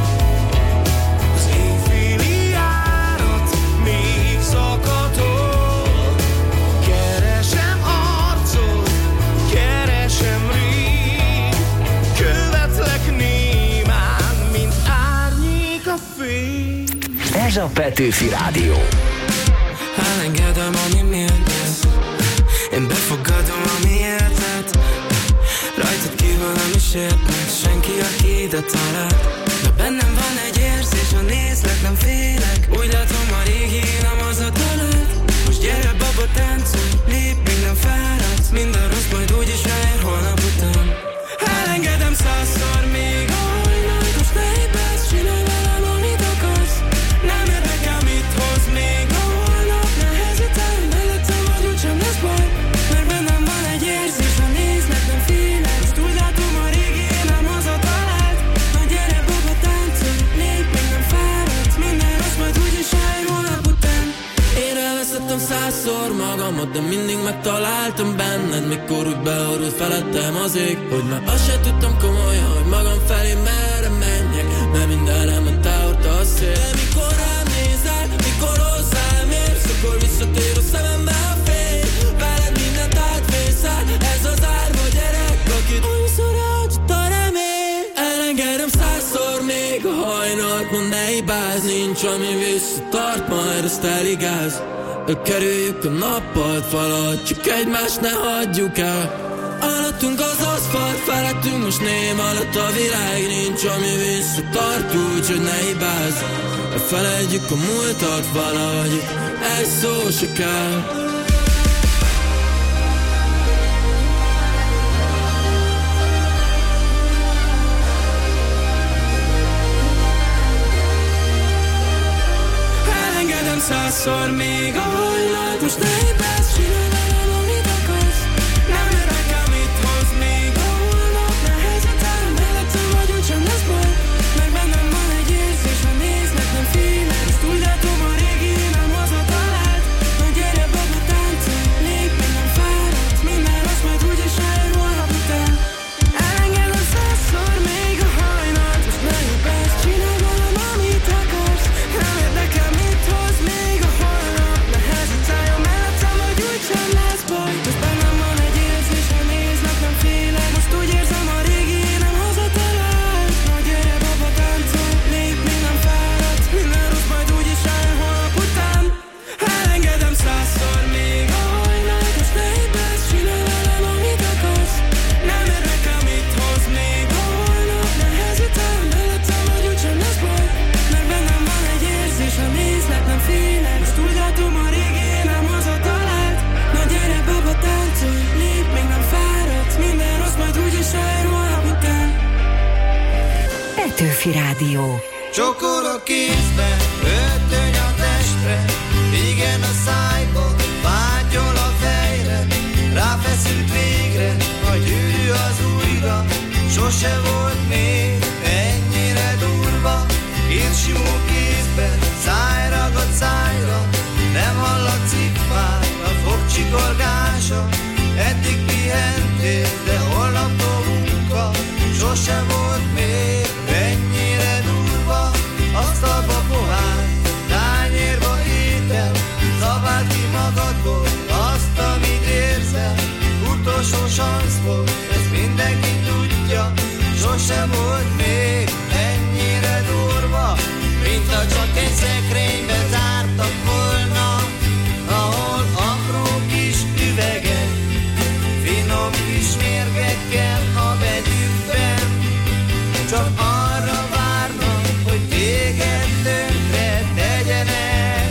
az éjféli járat még zakatol. Keresem arcod, keresem rég, követlek némán, mint árnyék a fény. Ez a Petőfi Rádió. Elengedem, ami méltesz, én befogadom, ami érted. Rajtad kívül nem is értek senki, aki ide talált. De bennem van egy érzés, ha nézlek, nem félek. Úgy látom, a régi nem az a talált. Most gyere, baba, táncolj, lép, még nem fáradsz. Minden rossz majd úgyis ráér holnap után. Elengedem százszor még a hajnalt. Most ne ébredsz, csinálj velem, amit akarsz. Nem érdekel, mit hoz még a holnap. Ne hezitálj, mellettem vagy úgysem lesz baj. Mert bennem van egy érzés, ha nézlek, nem félek. Most úgy látom, a régi nem az a talált. Na gyere, baba, táncolj, lép, még nem fáradsz. Minden rossz majd úgyis ráér holnap után. Én elveszettem százszor magamat, de mindig megtaláltam benned. Mikor úgy beorult felettem az ég, hogy már azt se tudtam komolyan, hogy magam felé merre menjek. Mert mindenre ment elhordta a szél. De mikor rám nézel, mikor hozzám érsz, akkor visszatér a szemembe a fény. Veled mindent átvészel, ez az árva gyerek, akit annyiszor elhagyott a remény. Elengedem százszor még a hajnalt, mondd ne hibázz, nincs ami visszatart, majd azt eligáz. Kerüljük a nappalt, valahogy csak egymást ne hagyjuk el. Alattunk az aszfalt, felettünk most ném alatt a világ. Nincs ami visszatart, úgyhogy ne hibázz. Felejtjük a múltat valahogy, egy szó se kell. Elengedem százszor még a hajnalt. Most ne ébredsz, csinálj velem, amit akarsz. Nem érdekel, mit hoz még a holnap. Ne hezitálj, mellettem vagy úgysem lesz baj. Mert bennem van egy érzés, ha nézlek, nem félek. Most úgy látom, a régi nem az a talált. Na gyere, baba, táncolj, lép, még nem fáradsz. Minden rossz majd úgyis ráér holnap után. Elengedem százszor még a hajnalt. Most ne ébredsz, csinálj velem, amit akarsz. Nem érdekel, mit hoz még a holnap. Ne hezitálj, mellettem vagy úgysem lesz baj. Most bennem van egy érzés, ha nézlek, nem félek. Most úgy érzem, a régi nem hazatalált. Na gyere, baba, táncolj, lép, még nem fáradsz. Minden rossz majd úgyis rájön holnap után. Elengedem százszor még a hajnalt. Most ne ébredsz, csinálj velem, amit akarsz. Nem érdekel, mit hoz még a holnap. Ne hezitálj, mellettem vagy úgysem lesz baj. Mert bennem van egy érzés, ha nézlek, nem félek. Most úgy látom, a régi nem hazatalált. Na gyere, baba, táncolj, lép, még nem fáradsz. Minden rossz majd úgyis ráér holnap után. Petőfi Rádió. Csokor a kézbe, öltöny a testre, igen a szájba, vágyol a fejre. Ráfeszült végre, a gyűrű az újra. Sose volt még ennyire durva. Hírsimó kézbe, száj ragad szájra. Nem hallatszik már a fogcsikorgása. Eddig pihentél, de holnaptól munka. Sose volt még ennyire durva. Asztalba pohár, tányérba étel. Szabáld ki magadból azt, amit érzel. Utolsó sansz volt, ezt mindenki tudja. Sose volt még ennyire durva. Mint a csak egy szekrénybe zártak volna, ahol apró kis üvegek, finom kis mérgekkel a begyükben. Csak arra várnak, hogy téged tönkre tegyenek.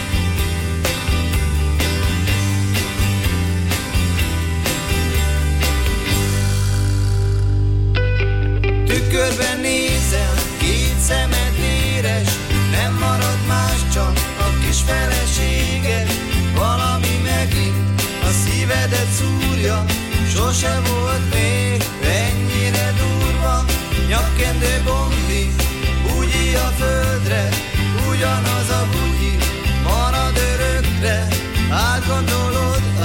Tükörben nézel, két szemed éres. Nem marad más, csak a kis feleséged. Valami megint a szívedet szúrja. Sose volt még ennyire durva. Nyakkendő bombi, bugyi a földre. Ugyanaz a bugyi marad örökre. Átgondolod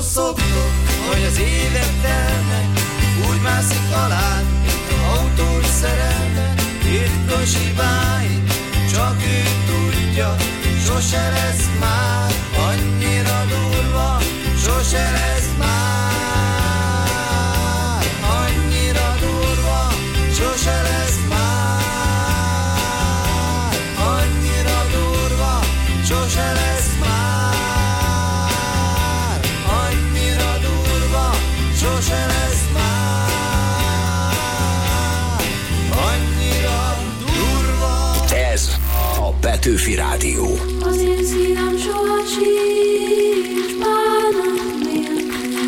szoktok, hogy az évek telnek, úgy mászik alád, mint a autós szerelme. Titkos hibáit csak ő tudja, sose lesz már annyira durva, sose lesz már annyira durva, sose lesz már annyira durva, sose lesz már annyira durva, sose lesz már annyira durva. Ez a Petőfi Rádió. Az én szívem soha sincs bánat nélkül.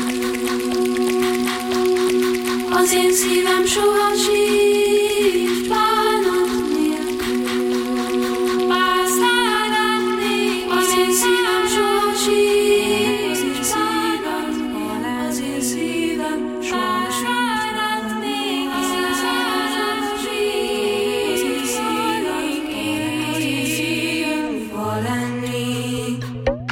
Az én szívem soha sincs bánat nélkül. Bár szeretnék, az én szívem soha sincs bánat nélkül. Az én szívem soha szeretnék, az én szívem sincs bánat nélkül.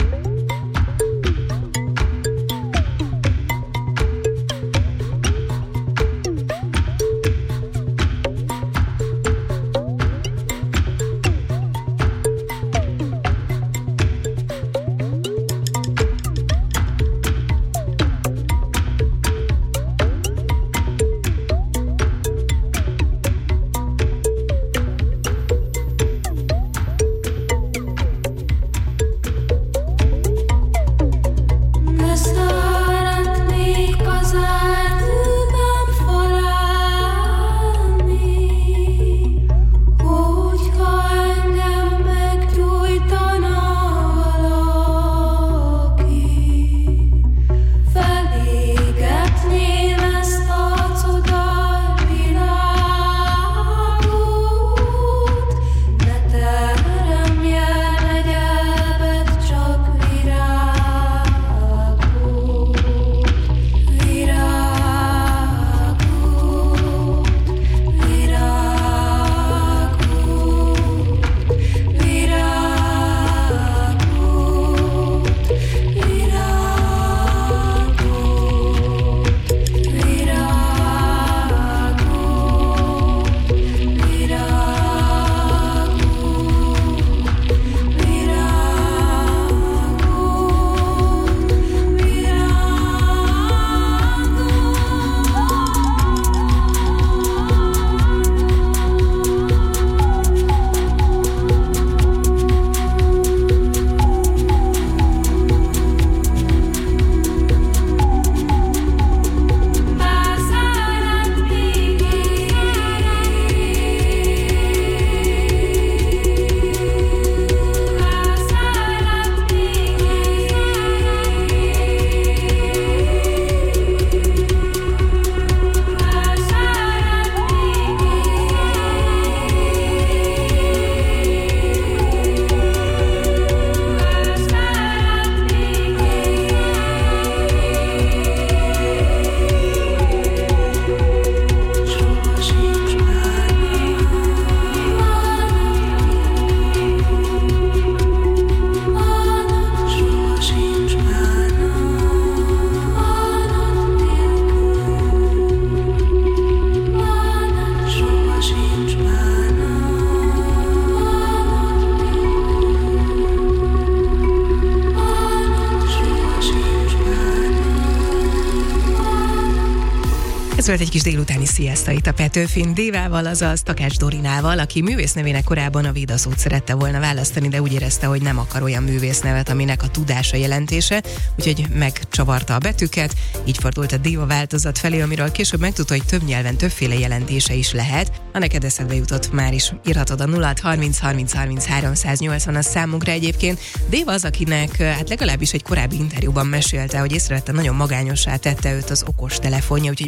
Ez volt egy kis délutáni sziaszta itt a Petőfin Dévával, azaz Takács Dorinával, aki művésznevének korábban a Véda szót szerette volna választani, de úgy érezte, hogy nem akar olyan művésznevet, aminek a tudása jelentése, úgyhogy megcsavarta a betűket, így fordult a Déva változat felé, amiről később megtudta, hogy több nyelven többféle jelentése is lehet. Ha neked eszedbe jutott, már is írhatod a nulla harminc harminc harminc háromszáznyolcvan a számunkra egyébként. Déva az, akinek hát legalábbis egy korábbi interjúban mesélte, hogy észrevette, nagyon magányossá tette őt az okos telefonja, úgyhogy megszabadult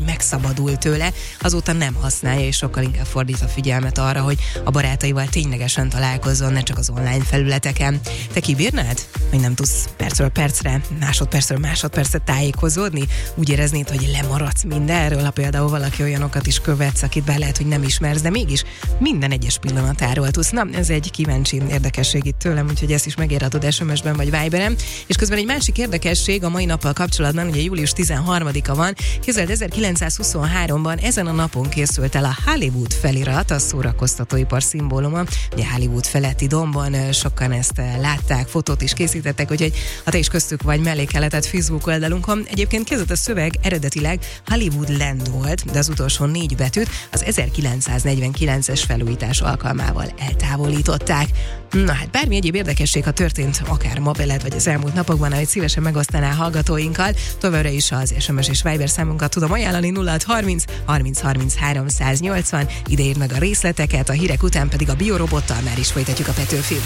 megszabadult tőle, azóta nem használja, és sokkal inkább fordít a figyelmet arra, hogy a barátaival ténylegesen találkozzon, ne csak az online felületeken. Te kibírnád? Hogy nem tudsz percről percre, másodpercről másodpercre tájékozódni? Úgy éreznéd, hogy lemaradsz mindenről, ha például valaki olyanokat is követsz, akit bár lehet, hogy nem ismersz, de mégis minden egyes pillanatáról tudsz. Na, ez egy kíváncsi érdekesség itt tőlem, úgyhogy ezt is megírhatod es em es-ben vagy Viberen. És közben egy másik érdekesség a mai nappal kapcsolatban, ugye július tizenharmadika van, képzeld, ezerkilencszázhuszonháromban ezen a napon készült el a Hollywood felirat, a szórakoztatóipar szimbóluma. Ugye Hollywood feletti dombon sokan ezt látták, fotót is készítettek, úgyhogy ha te is köztük vagy, mellékeletet Facebook oldalunkon. Egyébként kezdett a szöveg eredetileg Hollywood Land volt, de az utolsó négy betűt az ezerkilencszáznegyvenkilences felújítás alkalmával eltávolították. Na hát bármi egyéb érdekesség, ha történt akár ma veled, vagy az elmúlt napokban, ahogy szívesen megosztanál hallgatóinkkal, továbbra is az es em es és Viber számunkat tudom ajánlani nulla hatszázharminc harminc harminc háromszáznyolcvan, ide írd meg a részleteket, a hírek után pedig a biorobottal már is folytatjuk a Petőfit.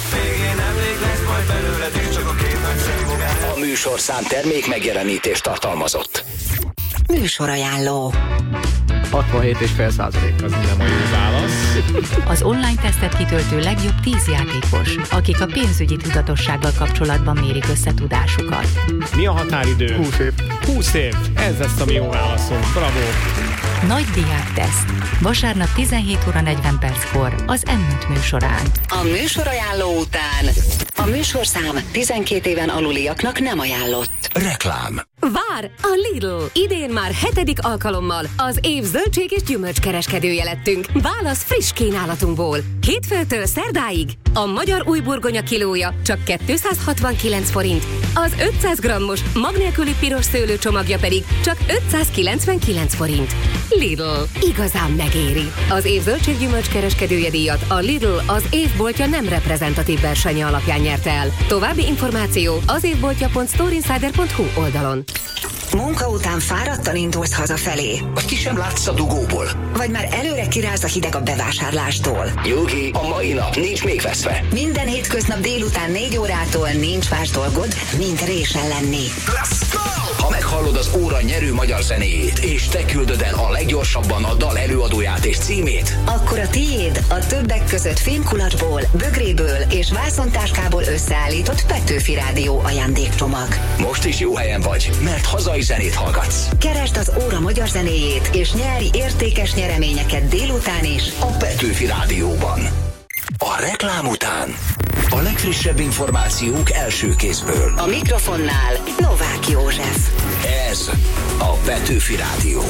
A műsorszám termék megjelenítést tartalmazott. Műsorajánló. hatvanhét egész öt százalék az nem a jó válasz. Az online tesztet kitöltő legjobb tíz játékos, akik a pénzügyi tudatossággal kapcsolatban mérik összetudásukat. Mi a határidő? húsz év. húsz év. Ez lesz a mi jó válaszunk. Bravo. Nagy diák teszt. Vasárnap tizenhét óra negyven perckor az em öt műsorán. A műsorajánló után a műsorszám tizenkét éven aluliaknak nem ajánlott. Reklám. Vár! A Lidl! Idén már hetedik alkalommal az év zöldség és gyümölcskereskedője lettünk. Válasz friss kínálatunkból. Hétfőtől szerdáig a magyar új burgonya kilója csak kétszázhatvankilenc forint, az ötszáz grammos mag nélküli piros szőlő csomagja pedig csak ötszázkilencvenkilenc forint. Lidl. Igazán megéri. Az év zöldség gyümölcskereskedője díjat a Lidl az évboltja nem reprezentatív versenye alapján nyerte el. További információ az évboltja pont storeinsider pont hu oldalon. Munka után fáradtan indulsz hazafelé. Vagy ki sem látsz a dugóból. Vagy már előre kiráz a hideg a bevásárlástól. Nyugi, a mai nap nincs még veszve. Minden hétköznap délután négy órától nincs más dolgod, mint résen lenni. Ha meghallod az óra nyerő magyar zenéjét, és te küldöd el a leggyorsabban a dal előadóját és címét, akkor a tiéd a többek között fémkulacsból, bögréből és vászontáskából összeállított Petőfi Rádió ajándékcsomag. Most is jó helyen vagy, mert hazai zenét hallgatsz. Keresd az óra magyar zenéjét, és nyeri értékes nyereményeket délután is a Petőfi Rádióban. A reklám után a legfrissebb információk első kézből. A mikrofonnál Novák József. Ez a Petőfi Rádió.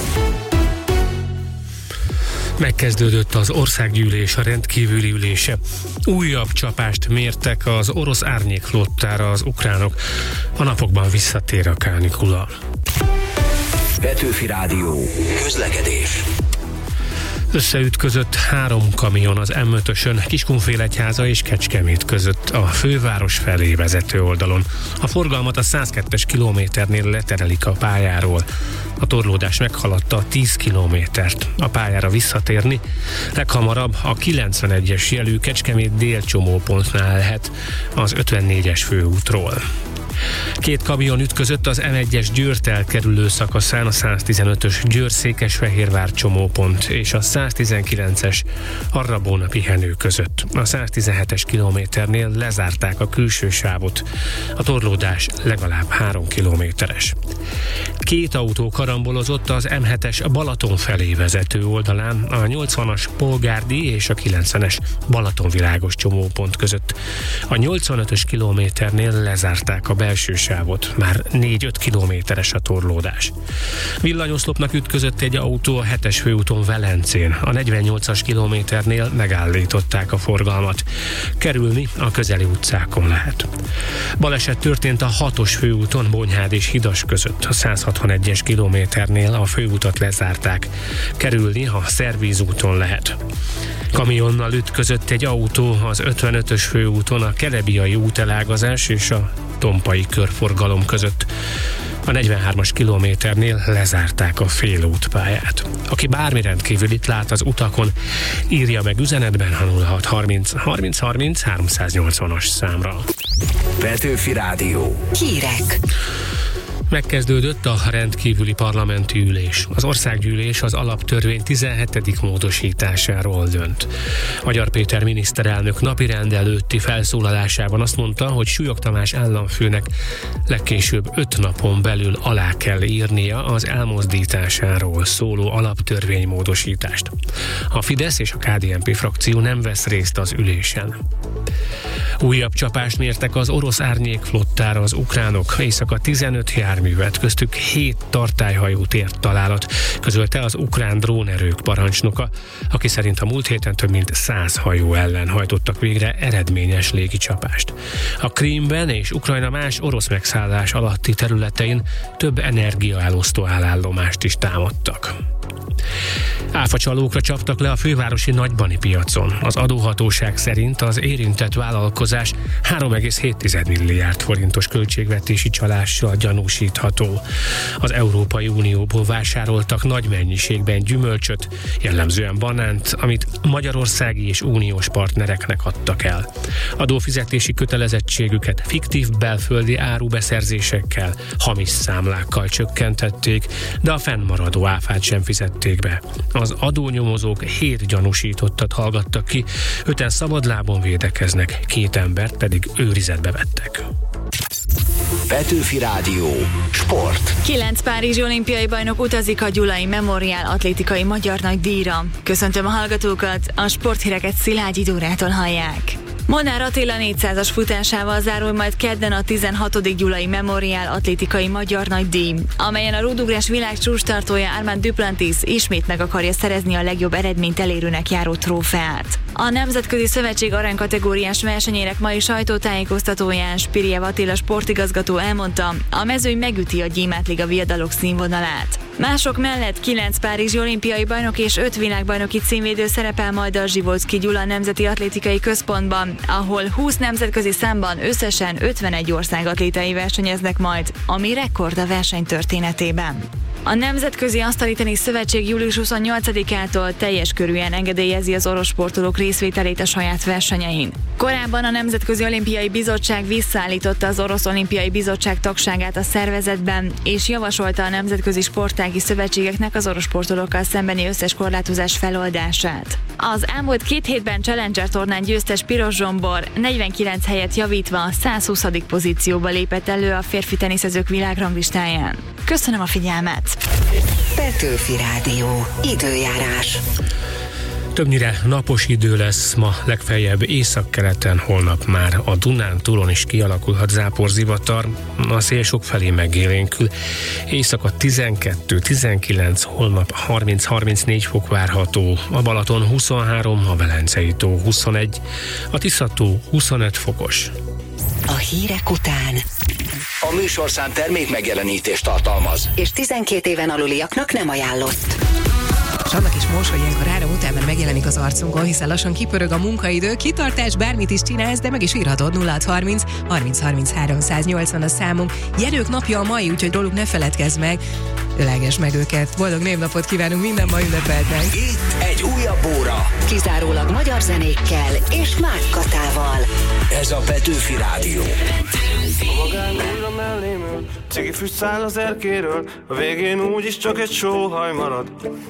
Megkezdődött az országgyűlés a rendkívüli ülése. Újabb csapást mértek az orosz árnyékflottára az ukránok. A napokban visszatér a kánikula. Petőfi Rádió. Közlekedés. Összeütközött három kamion az em ötösön Kiskunfélegyháza és Kecskemét között a főváros felé vezető oldalon. A forgalmat a száz kettes kilométernél leterelik a pályáról. A torlódás meghaladta a tíz kilométert. A pályára visszatérni leghamarabb a kilencvenegyes jelű Kecskemét délcsomópontnál lehet az ötvennégyes főútról. Két kamion ütközött az em egyes Győrt elkerülő szakaszán a száztizenötös Győr-Székesfehérvár csomópont és a száztizenkilences Arrabóna pihenő között. A száztizenhetes kilométernél lezárták a külső sávot. A torlódás legalább három kilométeres. Két autó karambolozott az em hetes Balaton felé vezető oldalán a nyolcvanas Polgárdi és a kilencvenes Balatonvilágos csomópont között. A nyolcvanötös kilométernél lezárták a belső sávot, már négy-öt kilométeres a torlódás. Villanyoszlopnak ütközött egy autó a hetes főúton Velencén. A negyvennyolcas kilométernél megállították a forgalmat. Kerülni a közeli utcákon lehet. Baleset történt a hatos főúton Bonyhád és Hidas között. A száz hatvanegyes kilométernél a főutat lezárták. Kerülni a Szervízúton lehet. Kamionnal ütközött egy autó az ötvenötös főúton a Kelebiai útelágazás és a Tompai körforgalom között. A negyvenhármas kilométernél lezárták a félútpályát. Aki bármi rendkívülit lát az utakon, írja meg üzenetben a nulla hat harminc harminc harminc háromszáznyolcvanas számra. Petőfi Rádió. Hírek. Megkezdődött a rendkívüli parlamenti ülés. Az országgyűlés az alaptörvény tizenhetedik módosításáról dönt. Magyar Péter miniszterelnök napirend előtti felszólalásában azt mondta, hogy Súlyog Tamás államfőnek legkésőbb öt napon belül alá kell írnia az elmozdításáról szóló alaptörvénymódosítást. A Fidesz és a ká dé en pé frakció nem vesz részt az ülésen. Újabb csapást mértek az orosz árnyékflottára az ukránok. Éjszaka tizenöt járművet, köztük hét tartályhajót ért találat, közölte az ukrán drónerők parancsnoka, aki szerint a múlt héten több mint száz hajó ellen hajtottak végre eredményes légicsapást. A Krímben és Ukrajna más orosz megszállás alatti területein több energiaelosztó állállomást is támadtak. Áfacsalókra csaptak le a fővárosi Nagybani piacon. Az adóhatóság szerint az érintett vállalkozás három egész hét milliárd forintos költségvetési csalással gyanúsítható. Az Európai Unióból vásároltak nagy mennyiségben gyümölcsöt, jellemzően banánt, amit magyarországi és uniós partnereknek adtak el. Adófizetési kötelezettségüket fiktív belföldi árubeszerzésekkel, hamis számlákkal csökkentették, de a fennmaradó áfát sem fizették be. Az adónyomozók hét gyanúsítottat hallgattak ki, öten szabadlábon védekeznek, két embert pedig őrizetbe vettek. Petőfi Rádió. Sport. Kilenc párizsi olimpiai bajnok utazik a Gyulai Memorial atlétikai magyar nagydíjra. Köszöntöm a hallgatókat, a sporthíreket Szilágyi Dórától hallják. Molnár Attila négyszázas futásával zárul majd kedden a tizenhatodik Gyulai Memorial atlétikai magyar nagydíj, amelyen a rúdugrás világ csúcstartója Armand Duplantis ismét meg akarja szerezni a legjobb eredményt elérőnek járó trófeát. A Nemzetközi Szövetség aranykategóriás versenyének mai sajtótájékoztatóján Spirjev Attila sportigazgató elmondta, a mezőny megüti a Gyémántliga viadalok színvonalát. Mások mellett kilenc párizsi olimpiai bajnok és öt világbajnoki címvédő szerepel majd a Zsivolszky Gyula Nemzeti Atlétikai Központban, ahol húsz nemzetközi számban összesen ötvenegy ország atlétai versenyeznek majd, ami rekord a verseny történetében. A Nemzetközi Asztali Tenisz Szövetség július huszonnyolcadikától teljes körűen engedélyezi az orosz sportolók részvételét a saját versenyein. Korábban a Nemzetközi Olimpiai Bizottság visszaállította az Orosz Olimpiai Bizottság tagságát a szervezetben, és javasolta a nemzetközi sportági szövetségeknek az orosz sportolókkal szembeni összes korlátozás feloldását. Az elmúlt két hétben Challenger tornán győztes Piros Zsombor negyvenkilenc helyet javítva a százhuszadik pozícióba lépett elő a férfi teniszezők világranglistáján. Köszönöm a figyelmet! Petőfi Rádió. Időjárás. Többnyire napos idő lesz ma, legfeljebb északkeleten, holnap már a Dunántúlon is kialakulhat záporzivatar, a szél sokfelé megélénkül. Éjszaka tizenkettő tizenkilenc, holnap harminc harmincnégy fok várható, a Balaton huszonhárom, a Velencei tó huszonegy, a Tisza-tó huszonöt fokos. A hírek után A műsorszám termék megjelenítést tartalmaz, és tizenkét éven aluliaknak nem ajánlott. És annak is mosoly ilyenkor három után, mert megjelenik az arcunkon, hiszen lassan kipörög a munkaidő, kitartás, bármit is csinálsz, de meg is írhatod. Nulla harminc harminc harminc háromszáznyolcvan a számunk. Jenők napja a mai, úgyhogy róluk ne feledkezz meg. Öleges meg őket. Boldog névnapot kívánunk, minden ma ünnepeltek. Itt egy újabb óra. Kizárólag magyar zenékkel és Mák Katával. Ez a Petőfi Rádió. A magány újra mellém ül, cigi füst száll az erkéről, a végén úgyis csak egy sóhaj marad.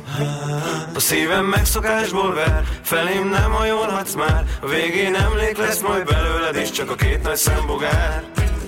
A szívem megszokásból ver, felém nem hajolhatsz már, a végén emlék lesz majd belőled is, csak a két nagy szembogár.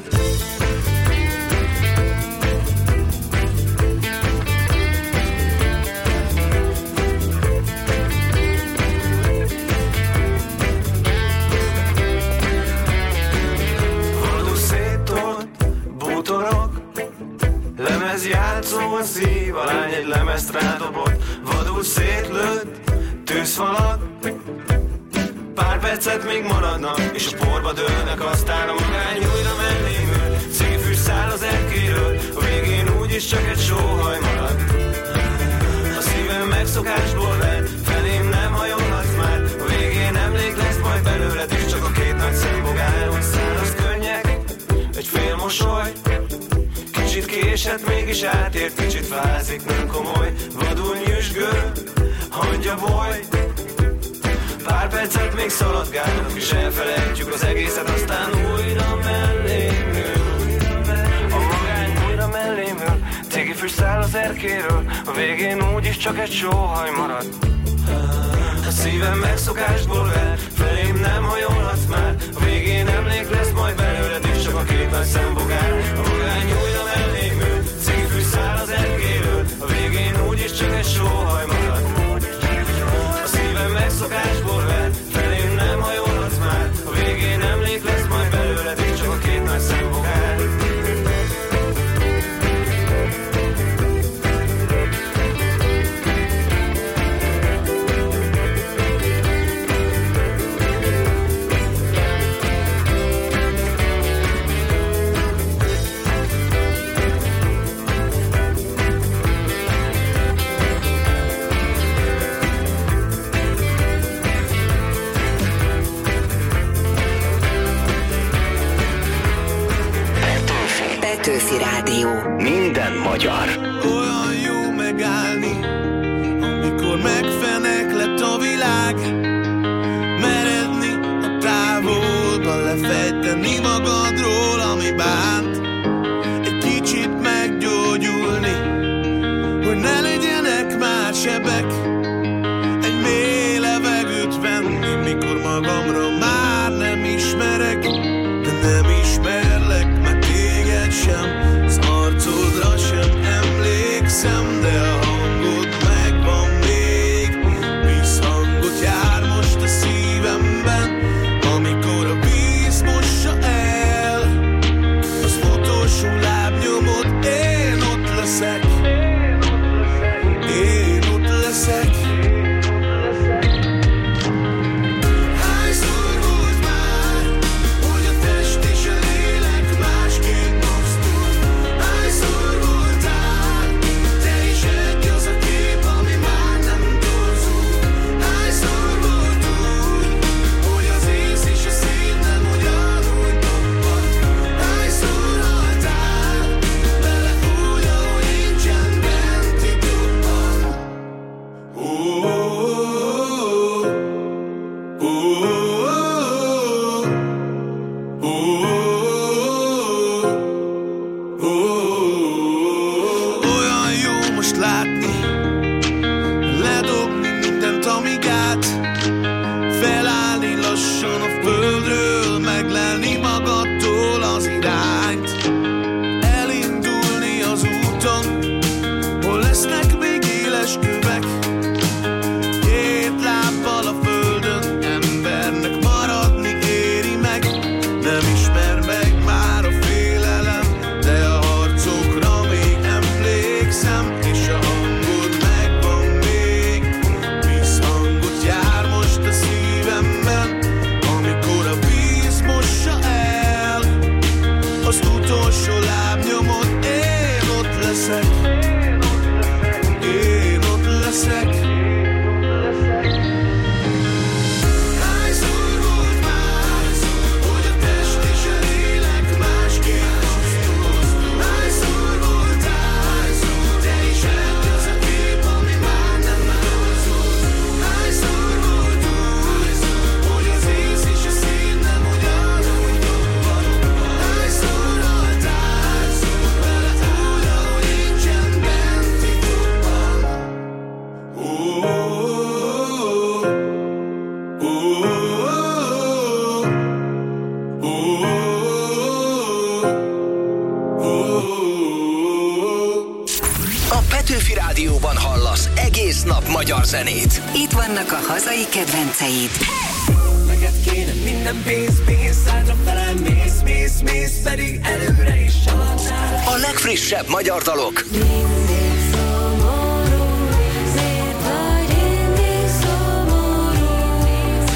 Lemezjátszó a szív, a lány egy lemezt rádobott, vadul szétlőtt tűzfalak. Pár percet még maradnak, és a porba dőlnek, aztán a magány újra mellém ül. Cigifűs száll az erkéről, a végén úgyis csak egy sóhaj marad. A szívem megszokásból ver, felém nem hajolhatsz már, a végén emlék lesz majd belőled is, csak a két nagy szembogár. Száraz könnyek, egy fél mosoly, kicsit késett, mégis átért, kicsit fázik, nem komoly, vadul nyüzsgő, hagyja boly. Pár percet még szaladgálunk, és elfelejtjük az egészet, aztán újra mellém ül. A magány újra mellém Cigifű száll az erkéről, a végén úgyis csak egy sóhaj marad. A szívem megszokásból ver, felém nem hajolhatsz már. A végén emlék lesz majd belőled, és csak a két nagy szembogár. A magány nyújja mellém ült, cigifű száll az erkéről, a végén úgyis csak egy sóhaj marad. A szívem megszokásból ver, felém nem hajolhatsz már. A végén emlék lesz majd belőled, és csak a két nagy szembogár. Petőfi Rádió. Minden magyar. Olyan jó megállni, amikor megfenek lett a világ. Meredni a távolba, lefejteni magadról, ami bánt. Egy kicsit meggyógyulni, hogy ne legyenek már sebek. Egy mély levegőt venni, mikor magamra már nem ismerek. De nem ismerlek már téged sem, az arcodra sem emlékszem, de a hangod megvan még. Vízhangot jár most a szívemben, amikor a víz mossa el. Az utolsó lábnyomod, én ott leszek. Én ott leszek. Zenét. Itt vannak a hazai kedvenceid. Neked kéne minden pénz, pénz, szádra felem, mész, mész, mész, pedig előre is haladnál. A legfrissebb magyar dalok. Mindig szomorú, miért vagy mindig szomorú?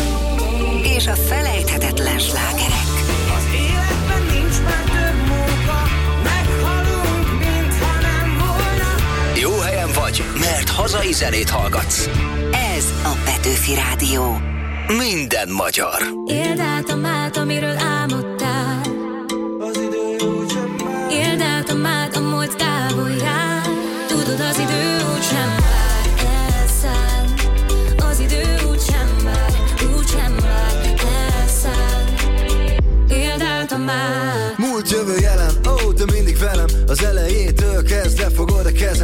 És a felejthetetlen slágerek. Az életben nincs már több munka, meghalunk, mintha nem volna. Jó helyen vagy, mert hazai zenét hallgatsz. Ez a Petőfi Rádió. Minden magyar. Éld át a mát, amiről álmodtál. Az idő úgysem már. Éld át a mát, a múlt távol jár. Tudod, az idő úgysem vár, elszáll. Az idő úgysem vár, úgysem vár, elszáll. Éld át a mát. Múlt, jövő, jelen, ó, te mindig velem. Az elejétől kezdve fogod a kezem.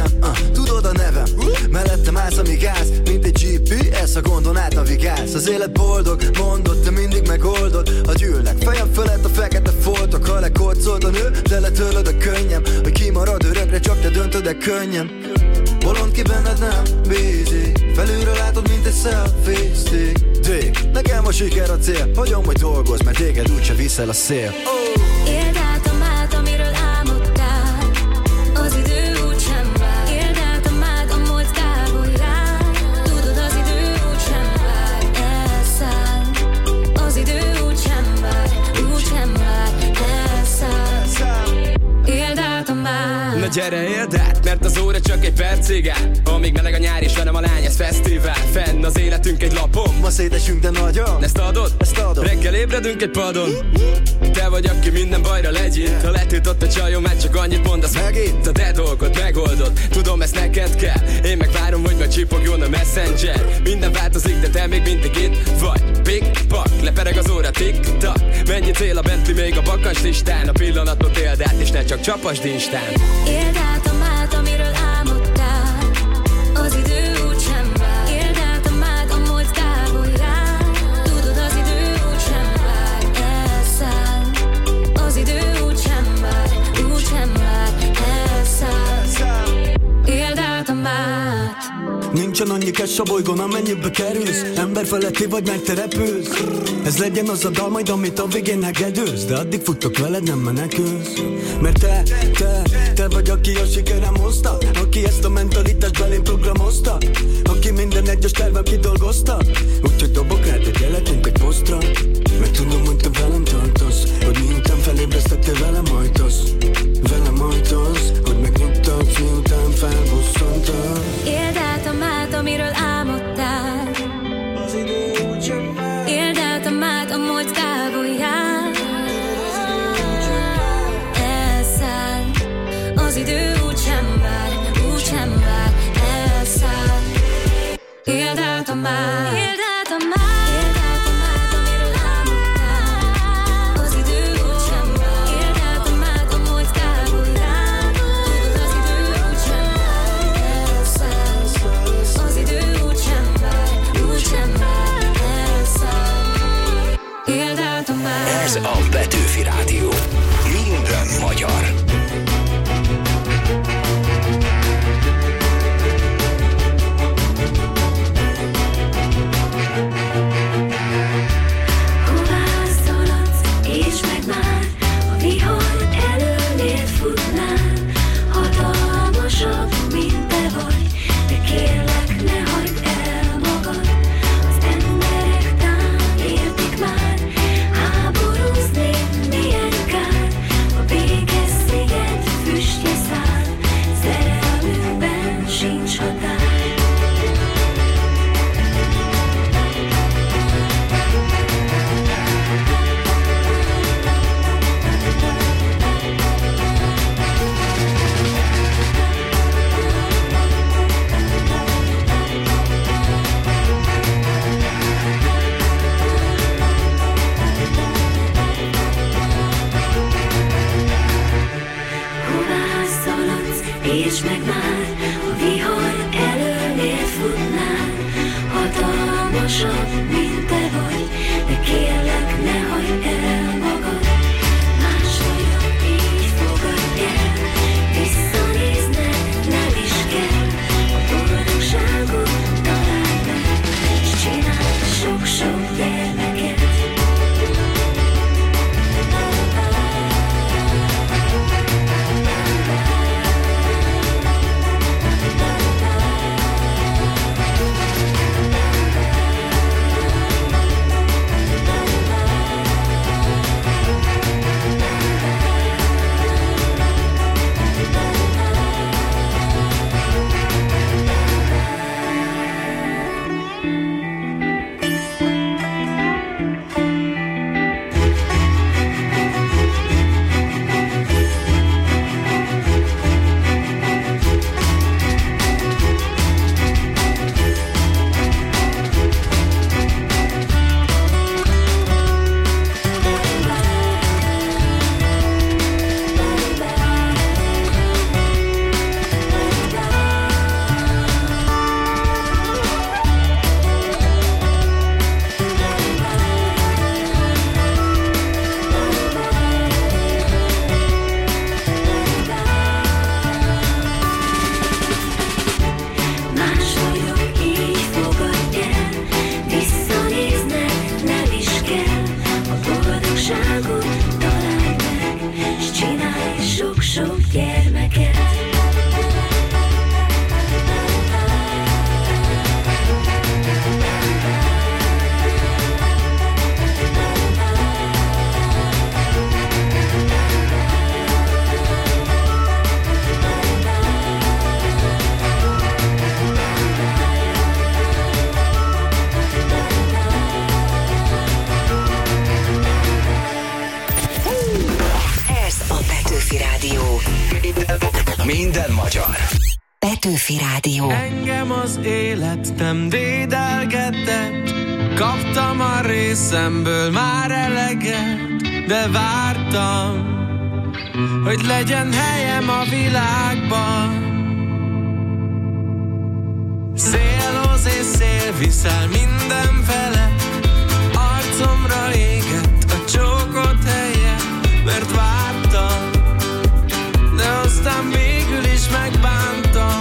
uh, tudod a nevem. Mellettem állsz, amíg állsz, mint egy gé pé es, a gondon átnavigálsz. Az élet boldog, mondod, te mindig megoldod. Ha gyűlnek fejem fölött a fekete foltok, ha lekorcolt a nő, de letörlöd a könnyem. Hogy kimarad örökre, csak te döntöd, de könnyen. Bolond ki benned nem bízik, felülről látod, mint egy selfie stick. Dick, nekem a siker a cél, hagyom, hogy dolgozz, mert téged úgyse viszel a szél. oh. Éld át a mát, amiről álmodtál, az idő úgysem vár. Éld át a mát, a múlt távol rá, tudod, az idő úgysem vár. Elszáll, az idő úgysem vár, úgysem vár, elszáll. Éld át a mát. Na gyere, éld át, mert az óra csak egy percig áll. Amíg meleg a nyár és velem a lány, ez fesztivál. Fenn az életünk egy lapon, ma szétesünk, de nagyon. Ezt adod? Ezt adod. Reggel ébredünk egy padon. Te vagy, aki minden bajra legyint. Ha letiltott a csajom, már csak annyit mondasz megint. A te dolgod megoldod, tudom, ezt neked kell. Én meg várom, hogy majd csipogjon a messenger. Minden változik, de te még mindig itt vagy. Pik-pak, lepereg az óra, tik-tak. Mennyi cél a Bentley még a bakancs listán. A pillanatot éld át, és ne csak csapasd instán. Éld át a mát, amiről álmodtál, az idő úgysem vár. Éld át a mát, a múlt távol rá, tudod, az idő úgysem vár. Elszáll, az idő úgysem vár, úgysem vár, elszáll. Éld át a mát. Nincsen annyi cash a bolygón, amennyibe kerülsz. Ember feletti vagy, meg te repülsz. Ez legyen az a dal majd, amit a végén hegedőz. De addig futok veled, nem menekülsz. Mert te, te, te vagy, aki a sikerem hozta, aki ezt a mentalitást belém programozta, aki minden egyes tervem kidolgozta. Úgyhogy dobok rád egy jelet, mint egy posztra. Mert tudom, hogy te velem tartasz, hogy miután felébresztettél, velem hajtasz. Velem hajtasz, hogy megnyugtatsz, miután felbosszantál. Éld át a mát, amiről álmodtál, az idő úgysem vár. Éld át a mát, a múlt távol jár. Elszáll, az idő úgysem vár, úgysem vár, elszáll. Éld át a mát, éld át a mát. Ez a Petőfi Rádió. Minden magyar. Hová szaladsz, és meg már a vihar előnél futnál. Hatalmasabb, mint te vagy, de kérlek, ne hagyd el magad. Az emberek tán értik már, háborúzni milyen kár. A békés sziget füstje száll, szerelmünkben sincs határ. És meg már a vihar előnél futnál. Hatalmasabb, mint te vagy, de kérlek, ne hagyd el magad. Más vagyok, így fogadj el, visszanézned nem is kell. A boldogságot találd meg, és csinálj sok-sok gyermeket. minden magyar. Petőfi Rádió. Engem az élet nem dédelgetett, kaptam a részemből már eleget, de vártam, hogy legyen helyem a világban. Szélhoz és szél viszel mindenfele, arcomra égett a csókot helye, mert vártam, de aztán végül is megbántam.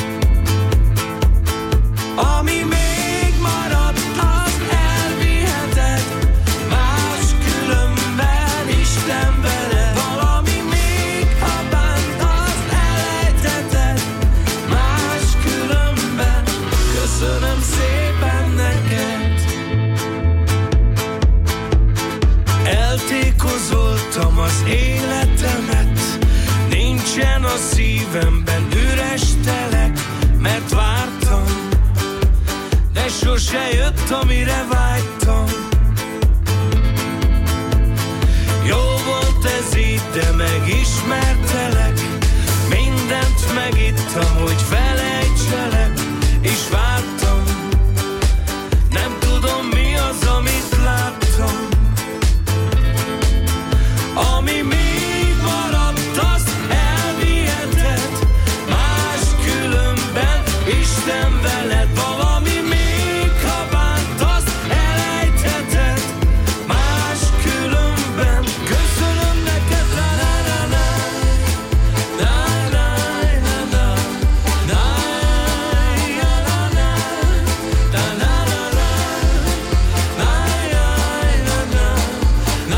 Ami még maradt, az elviheted, más különben Isten veled. Valami még, ha bánt, az elejtheted, más különben köszönöm szépen neked. Eltékozoltam az életemet, nincsen a szívemben üres telek, mert vártam, de sose jött, amire vágytam. Jó volt ez így, de megismertelek, mindent megittam, hogy felejtselek, és vártam, nem tudom mi az, amit láttam. Ami még maradt, azt elviheted, más különben Isten veled. Valami még, ha bánt, azt elejtheted, más különben köszönöm neked. La la la la, la la la la, la la la la, la la la la, la la la la, la.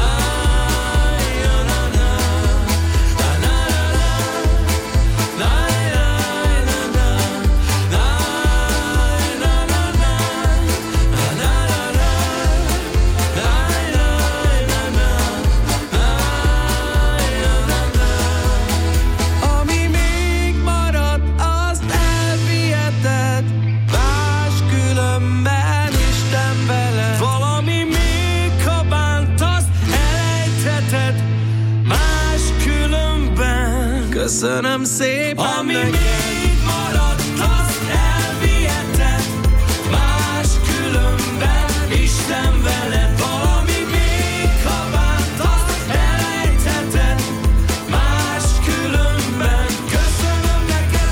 Ami még maradt, azt elviheted, más különben Isten veled. Valami még, ha bánt, azt elejtheted, más különben köszönöm szépen. Ami még maradt, azt elviheted, más különben Isten veled. Valami még, ha bánt, azt elejtheted, más különben köszönöm neked.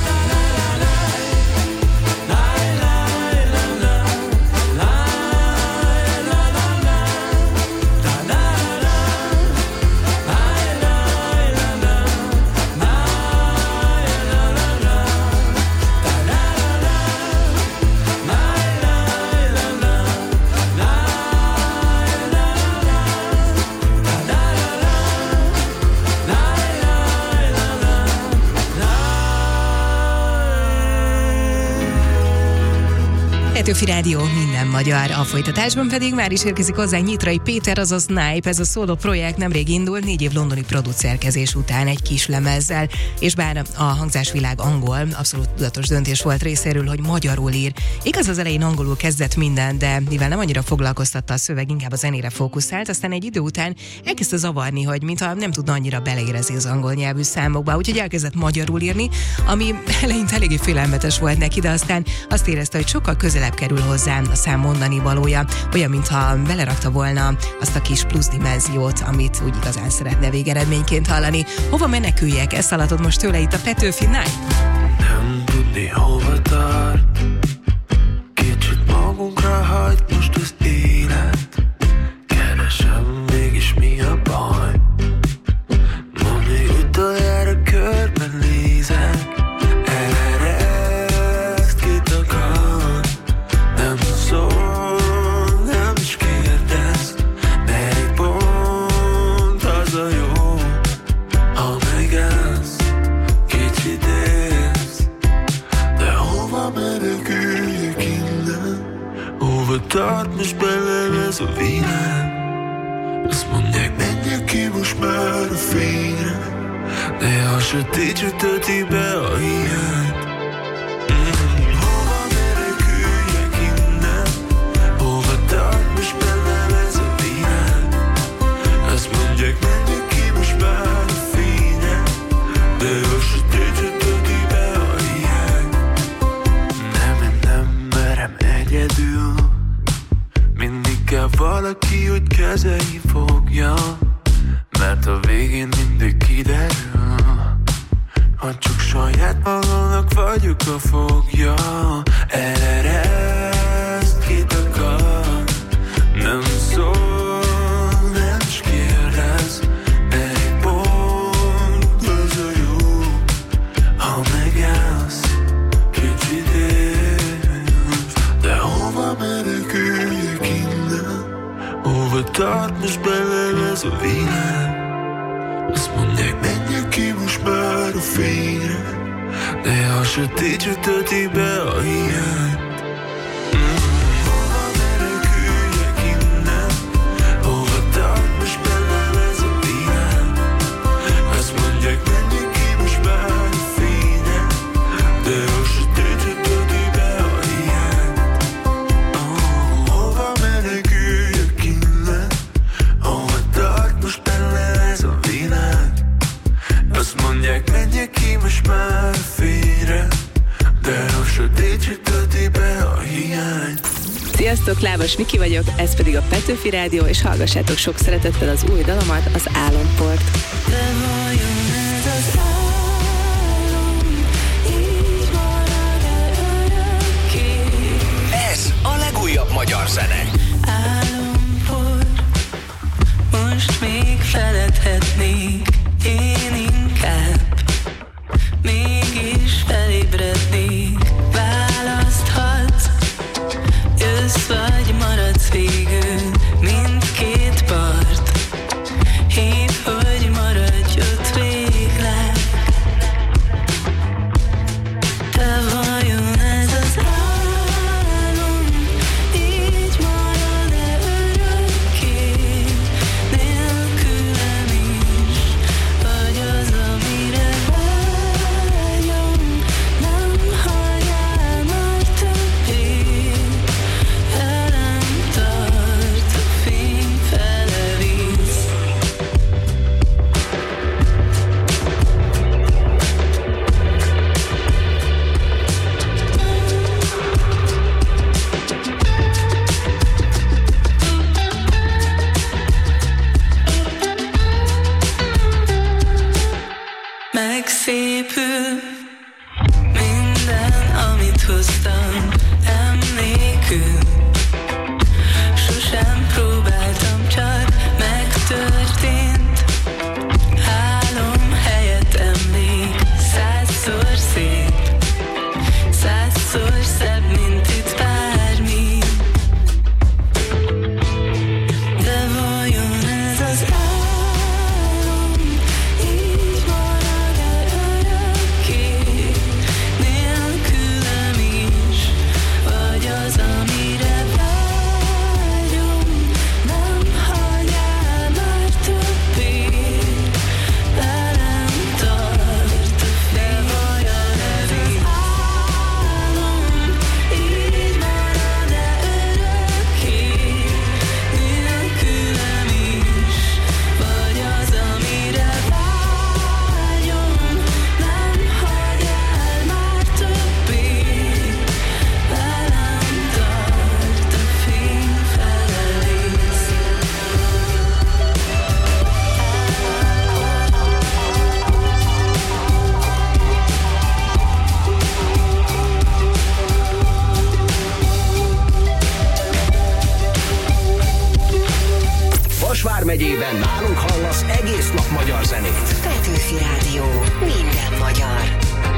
La la la la, la la la la, la la la la, la la Petőfi Rádió, minden magyar. A folytatásban pedig már is érkezik hozzá Nyitrai Péter, azaz Snipe. Ez a szóló projekt nemrég indult, négy év londoni producerkezés után egy kis lemezzel, és bár a hangzásvilág angol, abszolút tudatos döntés volt részéről, hogy magyarul ír. Igaz, az elején angolul kezdett minden, de mivel nem annyira foglalkoztatta a szöveg, inkább a zenére fókuszált, aztán egy idő után elkezdte zavarni, hogy mintha nem tudna annyira beleérezni az angol nyelvű számokba, úgyhogy elkezdett magyarul írni, ami eleinte eléggé félelmetes volt neki, de aztán azt érezte, hogy sokkal közelebb kerül hozzá a szám mondani valója, olyan, mintha belerakta volna azt a kis plusz dimenziót, amit úgy igazán szeretne végeredményként hallani. Hova meneküljek? Ezt hallatod most tőle itt a Petőfi Night. Nem tudni hova tart, kicsit magunkra hagyd most az élet. Keresem mégis mi a baj, ma még utoljára körben nézek. Ereszt kit akar, nem szól, nem is kérdez, melyik pont az a jó, ha megállsz, kicsit érsz. De hova meneküljek innen, hova tart most belem ez a világ? Azt mondják, menjek ki most már a fényre, de a sötét tölti be a hiányt. Mm, hova meneküljek innen, hova tart most bennem ez a világ? Azt mondják, menjek ki most már a fényre, de a sötét tölti kezei fogja, mert a végén mindig kiderül, ha csak saját magamnak vagyok a fogja. Elereszt kitakar, nem szól, nem s kérdez, egy pont az a jó, ha megállsz, kicsit élsz. De hova meneküljek innen, hova tart most belem ez a világ? Azt mondják, menjek ki most már a fényre, de a sötét se tölti be a hiányt. Hova meneküljek innen, hova tart most belem ez a világ? Azt mondják, menjek ki most már a fényre, de a sötét se tölti be a hiányt. Hova meneküljek innen, hova tart most belem ez a világ? Azt mondják, menjek ki most már fényre, de a sötét se tölti be a hiányt. Sziasztok, Lábas Miki vagyok, ez pedig a Petőfi Rádió, és hallgassátok sok szeretettel az új dalomat, az Álomport. De vajon ez az álom, így marad-e örökké? Ez a legújabb magyar zene. Álomport, most még feledhetnék, én inkább mégis felébrednék. Választhatsz, jössz vagy maradsz végül, mindkét part. Hív, hogy maradj ott végleg. De vajon ez az álom, így marad-e örökké? Nélkülem is, vagy az, amire vágyom, nem halljál már többé. Velem tart, a fény fele visz. Megszépül minden, amit hoztam emlékül. Sosem próbáltam, csak megtörtént. Álom helyett emlék, százszor szép, százszor szebb, mint itt bármi. De vajon ez az álom, így marad-e örökké? Nélkülem is, vagy az, amire vágyom, nem halljál már többé. Velem tart, a fény. De vajon ez az álom, így marad-e örökké? Nélkülem is, vagy az, amire vágyom, nem halljál már többé. Velem tart, a fény fele visz. Vas vármegyében nálunk hallasz egész nap magyar zenét. Petőfi Rádió, minden magyar.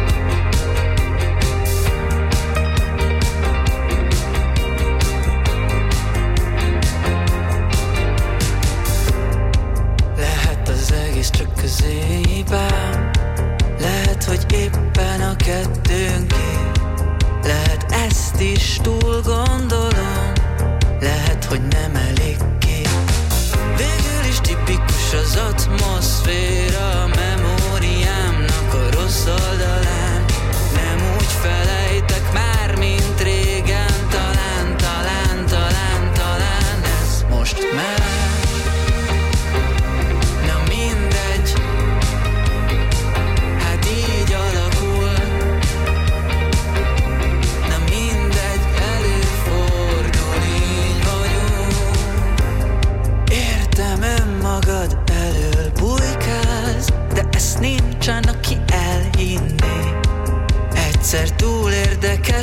Lehet az egész csak az hibám, lehet, hogy éppen a kettőnké. Lehet ezt is túl gondolom, lehet, hogy nem eléggé. Végül is tipikus az atmoszféra, a memóriámnak a rossz oldalán. Nem úgy felejtek már, mint régen. Talán, talán, talán, talán ez most más. Na mindegy, hát így alakul. Na mindegy, előfordul, így vagyunk.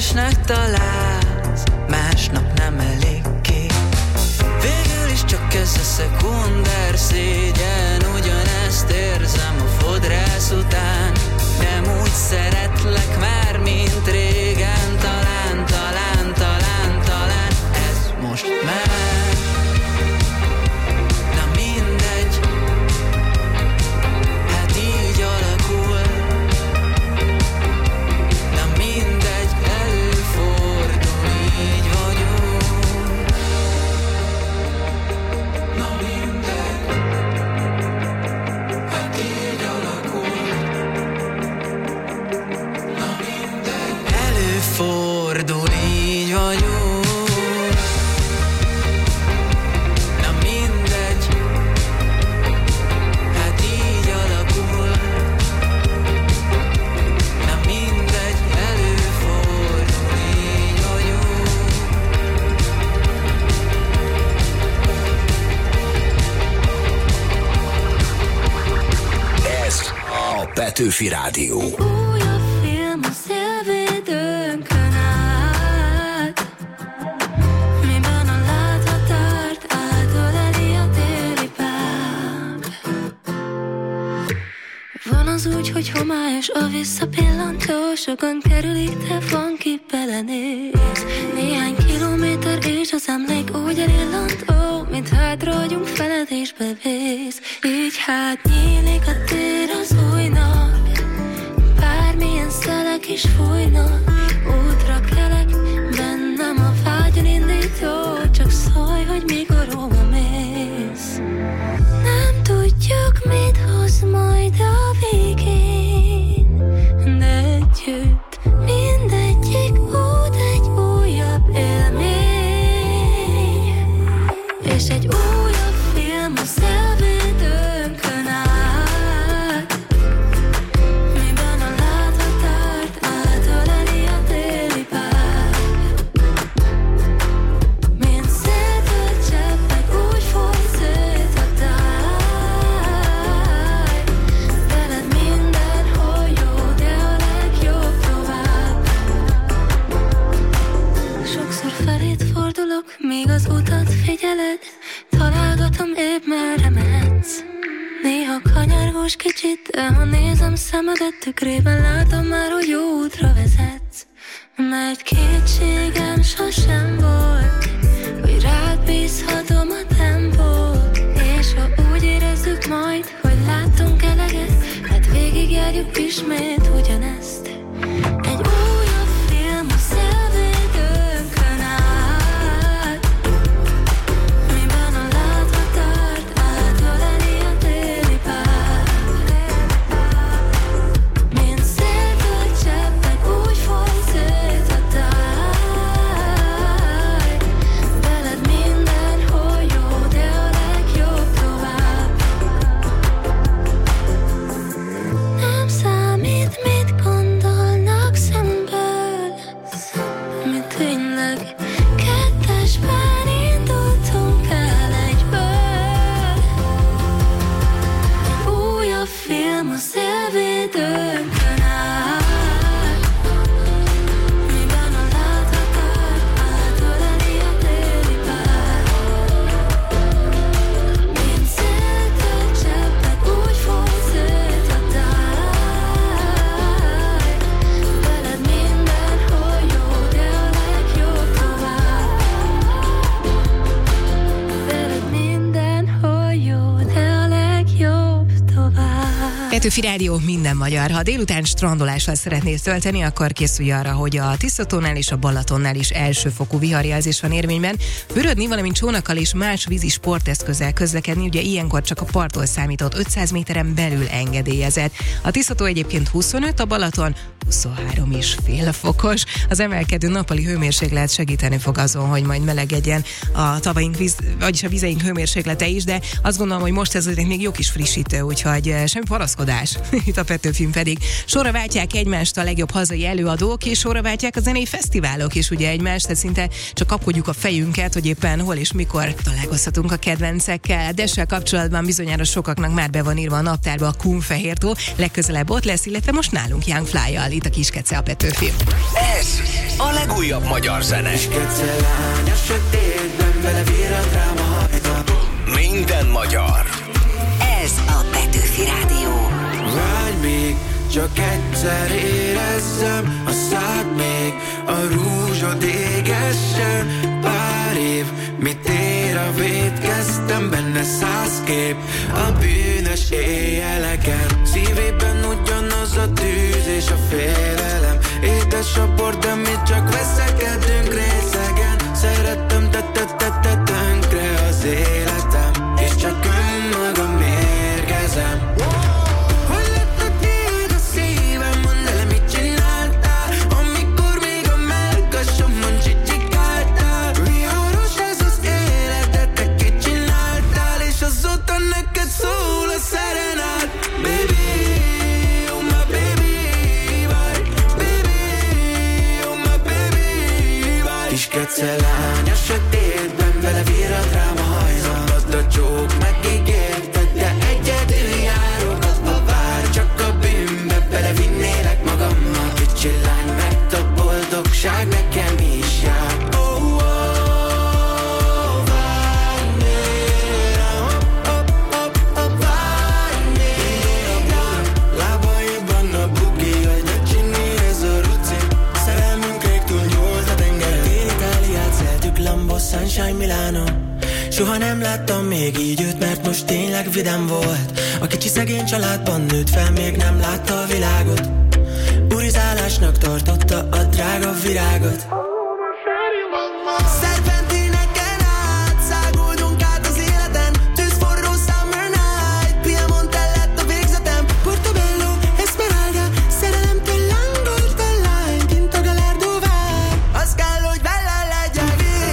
kevesnek találsz, másnap nem elég ki. Végül is csak ez a szekunder szégyen, ugyanezt érzem a fodrász után. Nem úgy szeretlek már, mint régen, talán, talán, talán, talán ez most más. Na mindegy, hát így alakul. Na mindegy, előfordul, így vagyunk. Na mindegy, hát így alakul. Na mindegy, előfordul, így vagyunk. Na mindegy, hát így alakul. Na mindegy, előfordul, így vagyunk. Ez a Petőfi Rádió. Újabb film a szélvédőnkön át, miben a láthatárt átöleli a téli páv. Van az úgy, hogy homályos a visszapillantó, sokan kerülik, de van ki belenéz. Néhány kilométer és az emlék úgy erillant, ó, mint hátra vagyunk feled és bevész. Így hát nyílik a tér az újnak, bármilyen szelek is fújnak. Útra kelek, bennem a vágyon indító, csak szólj, hogy mikor hova mész. Nem tudjuk, mit hoz majd a végén, de együtt mindegyik út egy újabb élmény, és egy újabb film a szélvédőnkön át, miben a láthatárt átöleli a téli páv. Mint szétült cseppek, úgy folyt szét a táj. Veled mindenhol jó, de a legjobb tovább. Sokszor feléd fordulok, míg az utat figyeled, találgatom épp merre mehetsz. Néha kanyargós kicsit, de ha nézem szemedet tükrében, látom már, hogy jó útra vezetsz. Mert kétségem sosem volt, hogy rád bízhatom a tempót. És ha úgy érezzük majd, hogy láttunk eleget, hát végigjárjuk ismét ugyanezt. Egy újabb film a szélvédőnkön át, miben a láthatárt átöleli a téli páv. Mint szétült cseppek, úgy folyt szét a táj. Veled mindenhol jó, de a legjobb tovább. Nem számít, mit gondolnak szemből, mi tényleg kettesben indultunk el egyből. Egy újabb film a szélvédőnkön át, miben a láthatárt átöleli a téli páv. Mint szétült cseppek, úgy folyt szét a táj. Veled mindenhol jó, de a legjobb tovább. Veled mindenhol jó, de a legjobb tovább. Petőfi Rádió, minden magyar. Ha délután strandolással szeretnél tölteni, akkor készülj arra, hogy a Tiszatónál és a Balatonnál is elsőfokú viharjelzés van érvényben. Fürödni, valamint csónakkal és más vízi sporteszközzel közlekedni, ugye ilyenkor csak a parttól számított ötszáz méteren belül engedélyezett. A Tiszató egyébként huszonöt, a Balaton huszonhárom és fél fokos. Az emelkedő nappali hőmérséklet segíteni fog azon, hogy majd melegedjen a tavaink víz, vagyis a vizeink hőmérséklete is, de azt gondolom, hogy most ez még jó kis frissítő, úgyhogy semmi paraszkodás adás. Itt a Petőfin pedig. Sorra váltják egymást a legjobb hazai előadók, és sorra váltják a zenei fesztiválok is ugye egymást, tehát szinte csak kapkodjuk a fejünket, hogy éppen hol és mikor találkozhatunk a kedvencekkel. De ezzel kapcsolatban bizonyára sokaknak már be van írva a naptárba a Kunfehértó, legközelebb ott lesz, illetve most nálunk Young Fly-jal, itt a Kiskece a Petőfin. Ez a legújabb magyar zene. Kiskece lány a sötétben, belevír a dráma hajta. Minden magyar. Ez a Petőfi Rádió. Várj még, csak egyszer érezzem a szád még, a rúzsod égessen. Pár év, mit ér a vétkeztem, benne száz kép a bűnös éjjeleken. Szívében ugyanaz a tűz és a félelem. Édes a bor, de mi csak veszekedünk részegen. Szerettem, te te te te tönkre az életem, és csak önmagam mérgezem. Kiskece lány a sötétben, belevír a dráma hajza. Szabad a csók, megígérted, de egyedül járok. Adva vár, csak a bűnbe belevinnélek magammal. Kicsi lány, mert a boldogság nekem is jár. Oh, oh, várj még rám, oh, oh, oh, várj még rám. Lábaiban a bugi, hogy de csinni ez a ruci. Szerelmünk rég túl nyúlt a tenger. Lambo, Sunshine, Milano. Soha nem láttam még így őt, mert most tényleg vidám volt. A kicsi szegény családban nőtt fel, még nem látta a világot. Urizálásnak tartotta a drága virágot. Szerpentineken át száguldunk át az életen. Tűzforró summer night, Piemonte lett a végzetem. Portobello, Esmeralda, szerelemtől lángolt a lány, kint a Gallardo vár. Az kell, hogy vele legyen.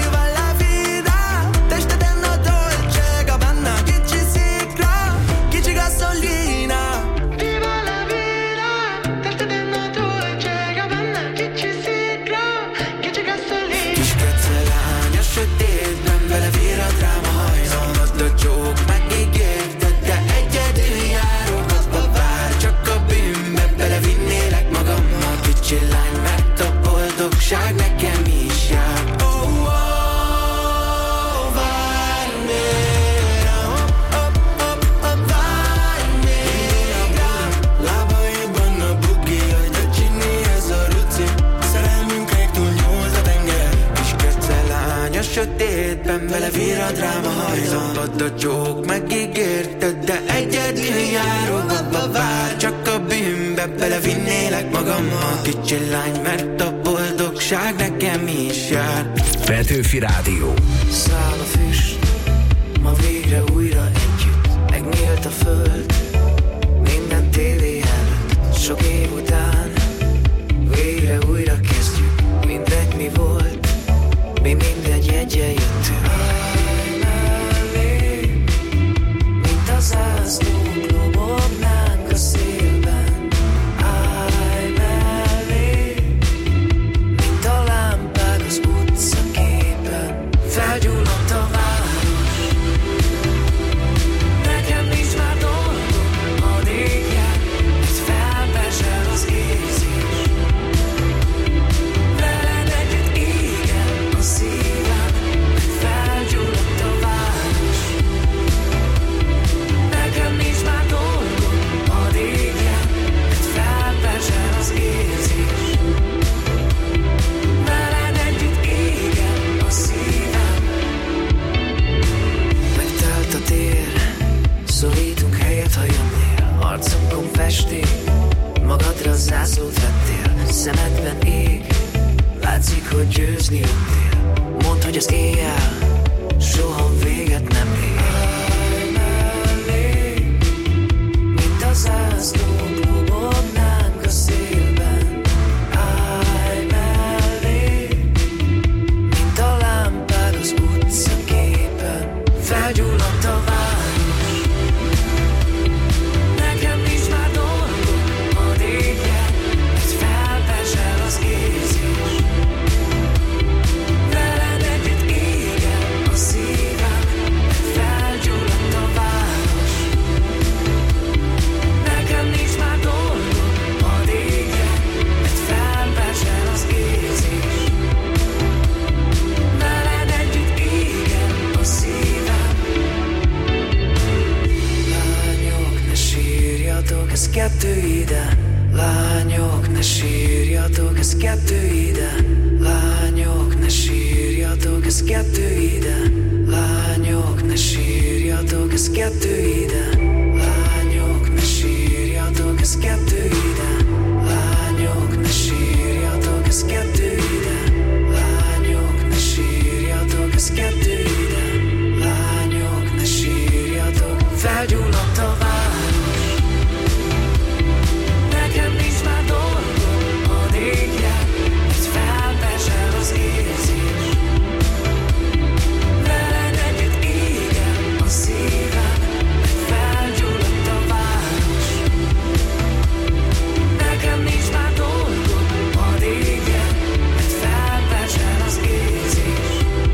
Nekem is jár. Oh, oh, várj még rám, oh, oh, oh, oh, várj még rám. Lábaiban a bugi, hogy de csinni ez a ruci. Szerelmünk rég túl nyúlt a tenger. Kiskece lány a sötétben, belevír a dráma hajzon. Szabad a csók, megígérted, de egyedül járok. Abba vár, csak a bűnbe belevinnélek magammal. Kicsi lány, mert a boldogság nekem is jár. Petőfi Rádió. Száll a füst, ma végre újra együtt. Megnyílt a föld, minden tévé előtt. Sok év után, végre újra kezdjük. Mindegy mi volt, mi mindegy egyen jöttünk. Állj mellé, mint a zászlók lobognánk a szélben. Állj mellé, mint a lámpák az utcaképen. Felgyulladt a város, nekem nincs már dolgom, addig jár, itt felpesel az érzés. Veled együtt égen a szívem, felgyulladt a város. Nekem nincs már dolgom, addig jár, itt felpesel az érzés. Veled együtt égen a szívem. Megtelt a tér, szorítunk helyet, ha jönnél. Arcomkon festék, magadra zászlót vettél. Szemedben ég, látszik, hogy győzni jöttél. Mondd, hogy az éjjel soha véget nem ér. Állj mellé, mint a zászlók lobognánk a szélben. Állj mellé, mint a lámpák az utcaképen. Felgyulladt a város, nekem nincs már ez kettő ide. Lányok, ne sírjatok, ez kettő ide. Lányok, ne sírjatok, ez kettő ide. Lányok, ne sírjatok, ez kettő ide. Lányok, ne sírjatok, ez kettő ide. Lányok, ne sírjatok, ez kettő ide. Lányok, ne sírjatok, ez kettő ide. Lányok, ne sírjatok. Felgyulladt a város, nekem nincs már dolgom, hadd égjen, ez felpesel az érzés. Veled együtt égen a szívem, felgyulladt a város. Nekem nincs már dolgom, hadd égjen, ez felpesel az érzés.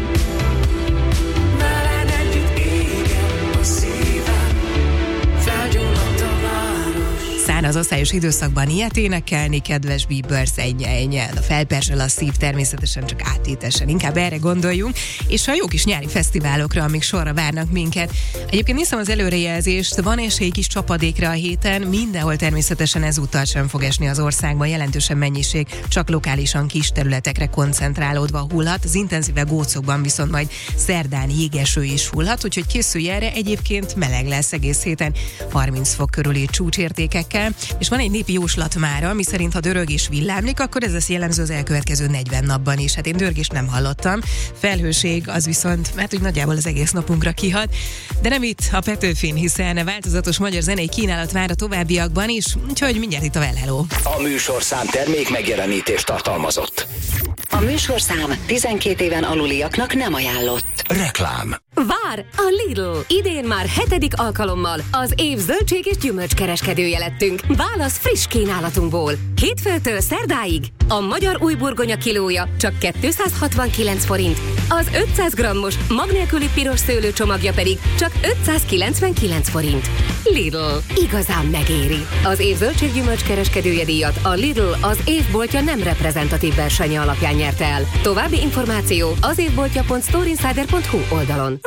Veled együtt égen a szívem, felgyulladt a város. Száraz asszályos időszakban ilyet énekelni, kedves Bieber, ennyi, ennyi. A felperzsel a szív, természetesen csak áttétesen. Inkább erre gondoljunk, és a jó kis nyári fesztiválokra, amik sorra várnak minket. Egyébként nézem az előrejelzést, van esély kis csapadékra a héten, mindenhol természetesen ezúttal sem fog esni az országban, jelentősen mennyiség, csak lokálisan kis területekre koncentrálódva hullhat, az intenzíve gócokban viszont majd szerdán jégeső is hullhat, úgyhogy készülj erre, egyébként meleg lesz egész héten, harminc fok körüli csúcsértékekkel, és van egy népi jóslat mára, ami szerint ha dörög és villámlik, akkor ez lesz jellemző az elkövetkező negyven napban is. Hát én dörgést nem hallottam, felhőség az viszont, hát úgy nagyjából az egész napunkra kihat, de nem itt a Petőfin, hiszen változatos magyar zenei kínálat vár a továbbiakban is, úgyhogy mindjárt itt a Well Hello. A műsorszám termék megjelenítést tartalmazott. A műsorszám tizenkét éven aluliaknak nem ajánlott. Reklám. Vár! A Lidl! Idén már hetedik alkalommal az év zöldség és gyümölcskereskedője lettünk. Válasz friss kínálatunkból. Hétfőtől szerdáig a magyar új burgonya kilója csak kétszázhatvankilenc forint, az ötszáz grammos mag nélküli piros szőlő csomagja pedig csak ötszázkilencvenkilenc forint. Lidl. Igazán megéri. Az év zöldség gyümölcskereskedője díjat a Lidl az évboltja nem reprezentatív versenye alapján nyerte el. További információ az évboltja pont storeinsider pont hu oldalon.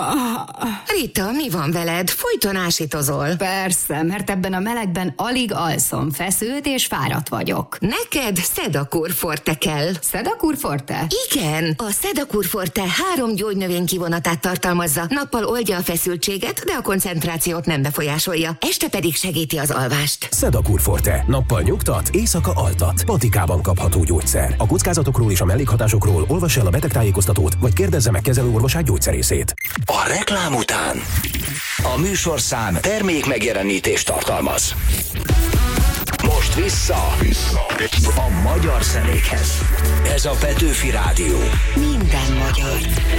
Rita, mi van veled? Folyton ásítozol. Persze, mert ebben a melegben alig alszom, feszült és fáradt vagyok. Neked Sedakur Forte kell. Sedakur Forte? Igen, a Sedakur Forte három gyógynövény kivonatát tartalmazza. Nappal oldja a feszültséget, de a koncentrációt nem befolyásolja. Este pedig segíti az alvást. Sedakur Forte. Nappal nyugtat, éjszaka altat. Patikában kapható gyógyszer. A kockázatokról és a mellékhatásokról olvass el a betegtájékoztatót, vagy kérdezze meg kezelőorvosát gyógyszerészét. A reklám után a műsorszám termék megjelenítést tartalmaz. Most vissza, vissza a magyar zenékhez. Ez a Petőfi Rádió. Minden magyar.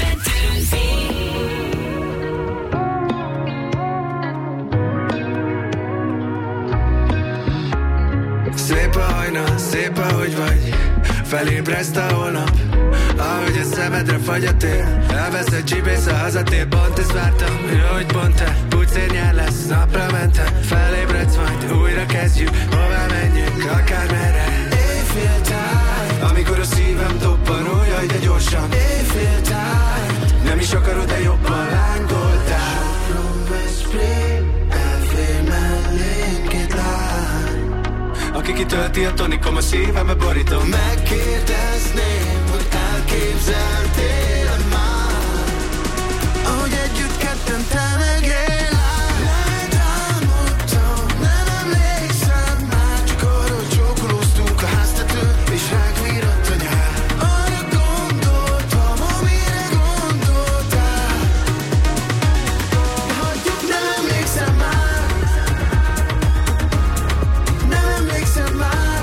Szép a hajnal, szép ahogy vagy, felébreszt a holnap, ahogy a szemedre fagy a tél. Elveszett csibész a hazatér, pont ezt vártam, jó, hogy pont te. Pucér nyár lesz, napra mentem, felébredsz majd, újra kezdjük, hová menjünk, akármerre. Éjféltáj, amikor a szívem dobban, ó, jaj, de gyorsan. Éjféltáj, nem is akarod, de jobban lángoltál. Sopron Veszprém, elfér mellénk két lány, aki kitölti a tonikom, a szívembe borítom. Megkérdezném, hogy elképzeltél már, ahogy együtt ketten te meg én áll. Letámadtam, nem emlékszem már, csak arra, hogy csókolóztunk a háztetőn, és ránk virradt a nyár. Arra gondoltam, amire gondoltál, de hagyjuk, nem emlékszem már, nem emlékszem már.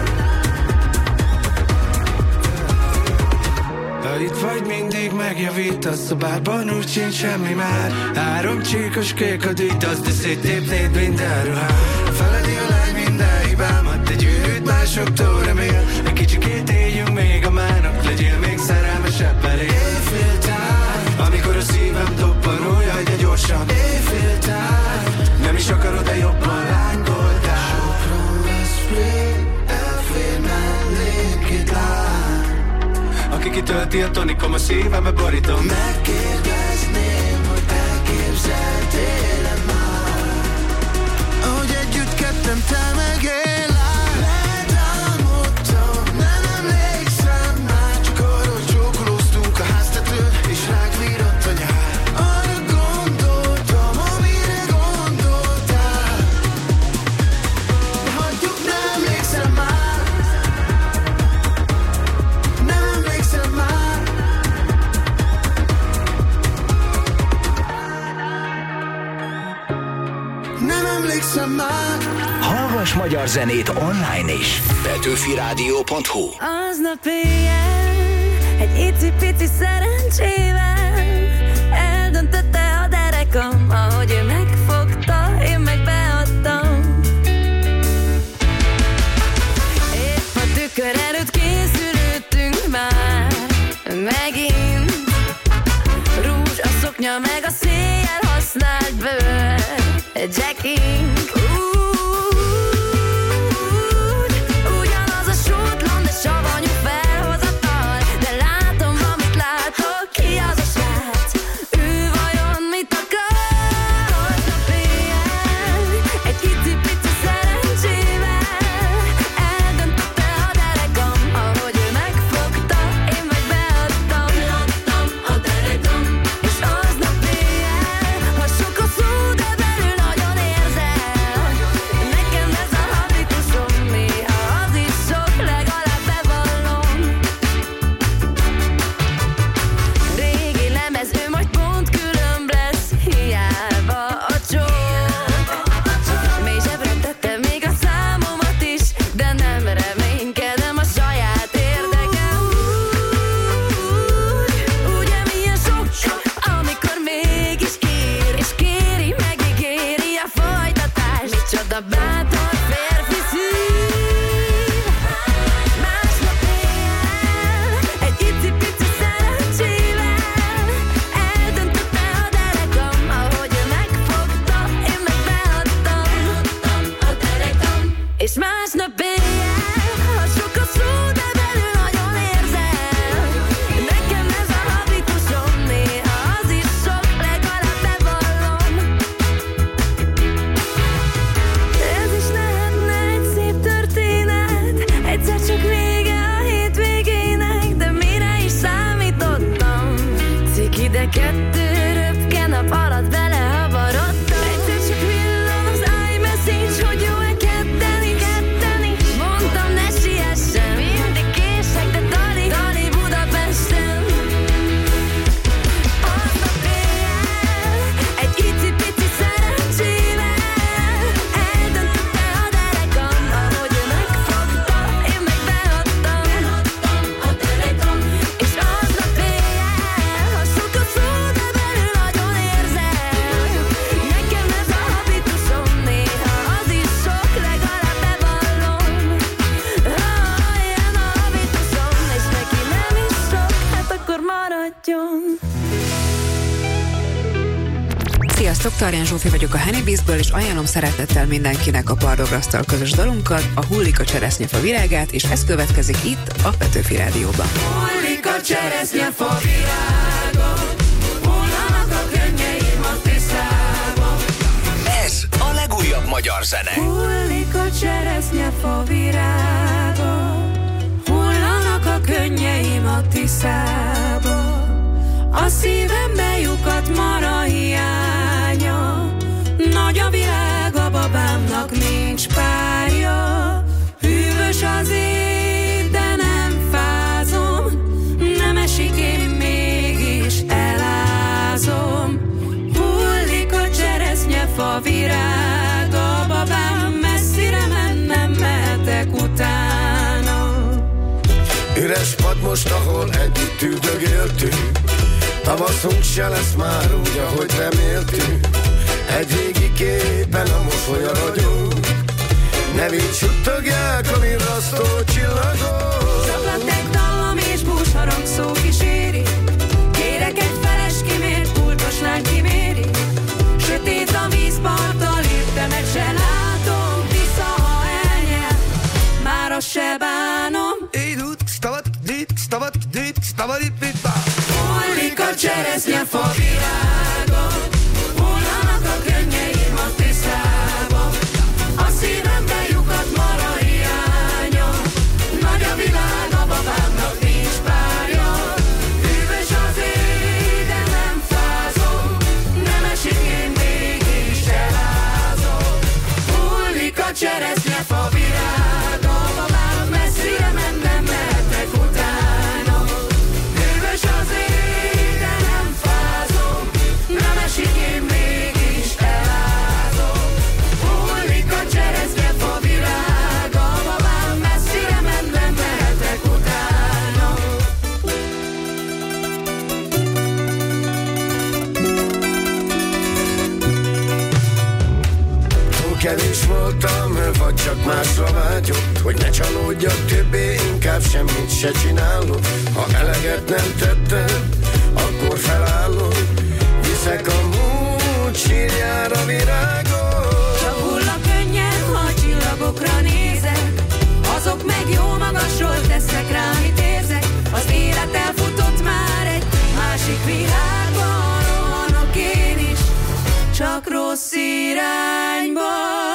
Ha itt vagy, mindig megjavítasz, a bárban úgy sincs semmi már. Három csíkos kék a dítasz, de széttépnéd minden ruhám. Feledi a lány minden hibámat, egy ügyűt másoktól remél. Egy kicsikét éljünk még a mának, legyél még szerelmesebb elég. Éjféltáj, amikor a szívem dobban, ó, jaj, de gyorsan. Éjféltáj, nem is akarod, de jobban lángoltál. Sopron Veszprém, elfér mellénk két lány, aki kitölti a tonikom, a szívembe borítom. Megkérdezném, hogy elképzeltél-e már, ahogy együtt ketten te meg nem emlékszem már. Hallgass magyar zenét online is. petőfi rádió pont hu. Aznap éjjel egy icipici szerencsével eldöntötte a derekam, ahogy ő megfogta, én meg beadtam. Épp a tükör előtt készülődtünk már megint. Rúzs, a szoknya meg a széjjel használt bőr, Jacking. Ugyanaz a sútlan, de savanyú felhozatal, de látom, amit látok, ki az a srác? Ő vajon mit akar? Aznap éjjel egy icipici szerencsével eldöntötte a derekam, ahogy ő megfogta, én meg beadtam. Beadtam a derekam. És aznap éjjel, ha sok a szó, de belül nagyon érzel. Nekem ez a habitusom, néha az is sok, legalább bevallom. Régi lemez, ő majd pont különb lesz, hiába a csók. Mély zsebre tettem még a számomat is, de nem reménykedem a saját érdekem. Ugye milyen sok, amikor mégis ír, és kéri, megígéri a folytatást. Micsoda bátor férfi szív. Másnap éjjel egy icipici szerencsével eldöntötte a derekam, ahogy ő megfogta, én meg beadtam. Beadtam a derekam. És másnap éjjel, ha sok a szó, de belül nagyon érzel. Nekem ez a habitusom, néha az is sok, legalább bevallom. Ez is lehetne egy szép történet, egyszer csak vége a hétvégének, de mire is számítottam? Ciki, de kettő röpke nap alatt belehabarodtam. Egyszer csak villan az iMessage, hogy jó-e ketteni, ketteni. Mondtam, ne siessen, mindig kések, de tali, tali Budapesten. Aznap éjjel egy icipici szerencsével eldöntötte a derekam, ahogy ő megfogta, én meg beadtam. Beadtam a derekam. És aznap éjjel, ha sok a szó, de belül nagyon érzel. Nekem ez a habitusom, néha az is sok, legalább bevallom. Ah, ilyen a habitusom, és neki nem is sok, hát akkor maradjon. Sziasztok, Tarján Zsófi vagyok a Honeybees-ből, és ajánlom szeretettel mindenkinek a Pardograsztal közös dalunkat, a Hullik a cseresznyefa virágát, és ez következik itt a Petőfi Rádióban. Hullik a cseresznyefa virága, hullanak a könnyeim a tiszába. Ez a legújabb magyar zene. Hullik a cseresznyefa virága, hullanak a könnyeim a tiszába. A szívembe lyukadt mara hiánya, nagy a világ, a babámnak nincs párja. Hűvös az ég, de nem fázom, nem esik, én mégis elázom. Hullik a cseresznyefa virága, babám messzire mennem, mehetek utána. Üres pad most, ahol együtt üldögéltünk, tavaszunk se lesz már úgy, ahogy reméltünk. Egy régi képen a mosolya ragyog, nevét suttogják a virrasztó csillagok. Saklatek dallam és búsharang szó kíséri, kérek egy feles kimért, pultos lány kiméri. Sötét a vízparttal, érte meg se látom, vissza ha elnyel, már azt se bánom. Hullik a cseresznyefa virága, hullanak a könnyeim a tiszába. A szívembe lyukadt mara hiánya, nagy a világ, a babámnak nincs párja. Hűvös az ég, de nem fázom, nem esik, én mégis elázom. Hullik a cseresznyefa virága, babám messzire mennem, mehetek utána. Hűvös az ég, de nem fázom, nem esik, én mégis elázom. Túl kevés voltam, vagy csak másra vágyott, hogy ne csalódjak többé, inkább semmit se csinálok. Ha eleget nem tettem, akkor felállok, viszek a múlt sírjára virágot. Csak hull a könnyed, ha a csillagokra nézek, azok meg jó magasról tesznek rá, amit érzek. Az élet elfutott már egy másik világban, rohanok én is, csak rossz irányba.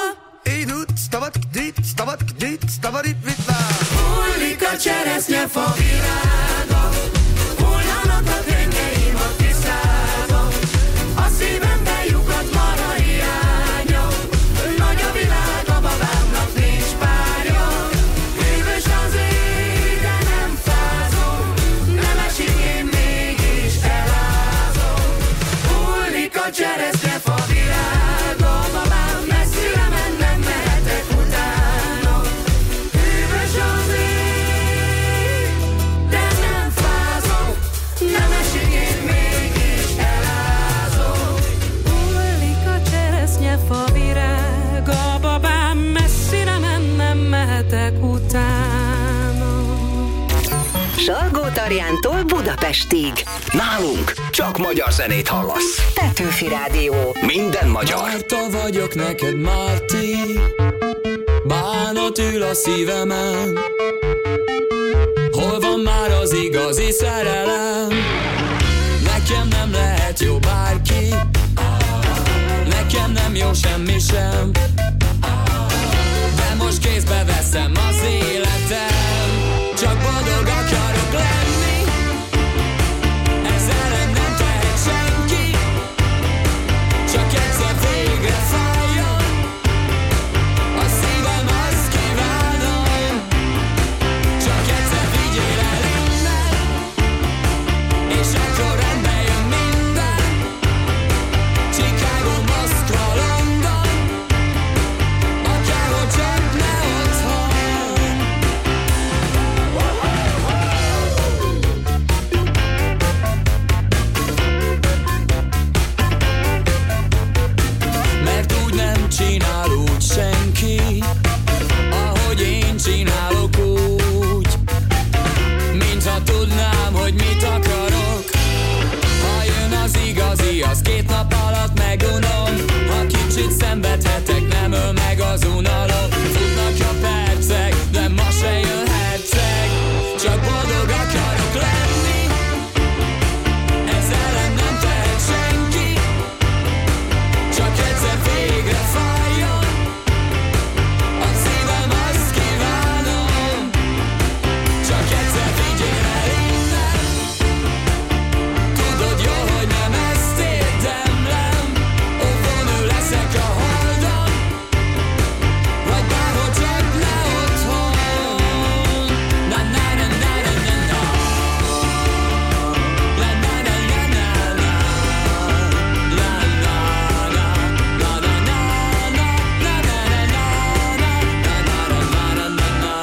Hullik a cseresznyefa virága, hullanak a könnyeim a tiszába, a szívemben lyukadt mar a hiánya, nagy a világ, a babámnak nincs párja. Hűvös az ég, de nem fázom, nem esik, én mégis elázom. Hullik a cseresznyefa virága, babám messzire ment, nem mehetek utána. Hűvös az ég, de nem fázom, nem esik, én mégis elázom. Hullik a cseresznyefa virága, babám messzire ment, nem mehetek utána. Salgótarjántól Budapestig. Nálunk csak magyar zenét hallasz. Petőfi Rádió. Minden magyar. Márta vagyok neked, Márti, bánat ül a szívemen. Hol van már az igazi szerelem? Nekem nem lehet jó bárki, nekem nem jó semmi sem, de most kézbe veszem az életem. Csak boldog akarok lenni, ezzel nem tehet senki, csak egyszer végre fájjon, a szívem azt kívánom, csak egyszer vigyél el innen, és akkor rendbe jön minden. Chicago, Moszkva, London, akárhol, csak ne otthon. Mert úgy nem csinál úgy senki, ahogy én csinálok úgy, mintha tudnám, hogy mit akarok. Ha jön az igazi, az két nap alatt megunom, ha kicsit szenvedhetek, nem öl meg az unalom. Futnak a percek, de ma se jön herceg, csak boldog akarok lenni, ezzel nem tehet senki, csak egyszer végre fájjon, a szívem azt kívánom, csak egyszer vigyél el innen. Tudod jó, hogy nem ezt érdemlem, óvónő leszek a holdon, vagy bárhol, csak ne otthon. Na na na na na na na. La na na na na na. La la la. La na na na. La na na na na. La na na na na na.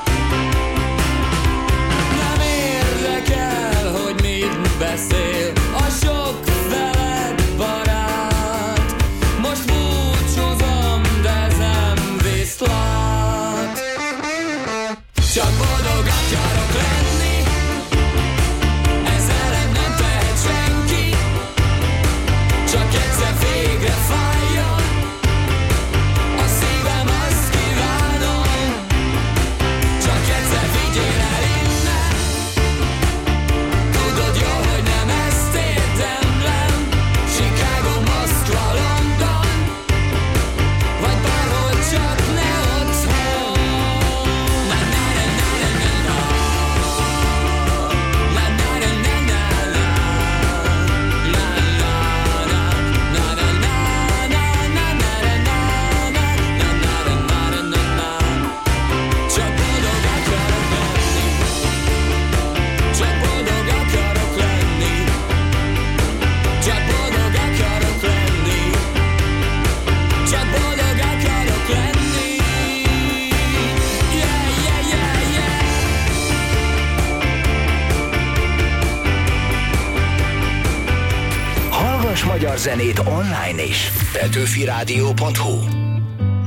Nem érdekel, hogy mit beszél a sok veled barát. Most búcsúzom, de ez nem viszlát. Csak boldog akarok lenni, ezzel nem tehet senki, csak egyszer végre fájjon, a szívem azt kívánom, csak egyszer vigyél el innen. Tudod jó, hogy nem ezt érdemlem, Chicago, Moszkva, London, vagy bárhol, csak ne otthon. Na na na na na na na. La na na na na na. La la la. Na na na na na na na na. Na na na na na na. Csak boldog akarok lenni, csak boldog akarok lenni, csak boldog akarok lenni, csak boldog akarok lenni. Yeah, yeah, yeah, yeah. Hallgass magyar zenét online is. petőfi rádió pont hu.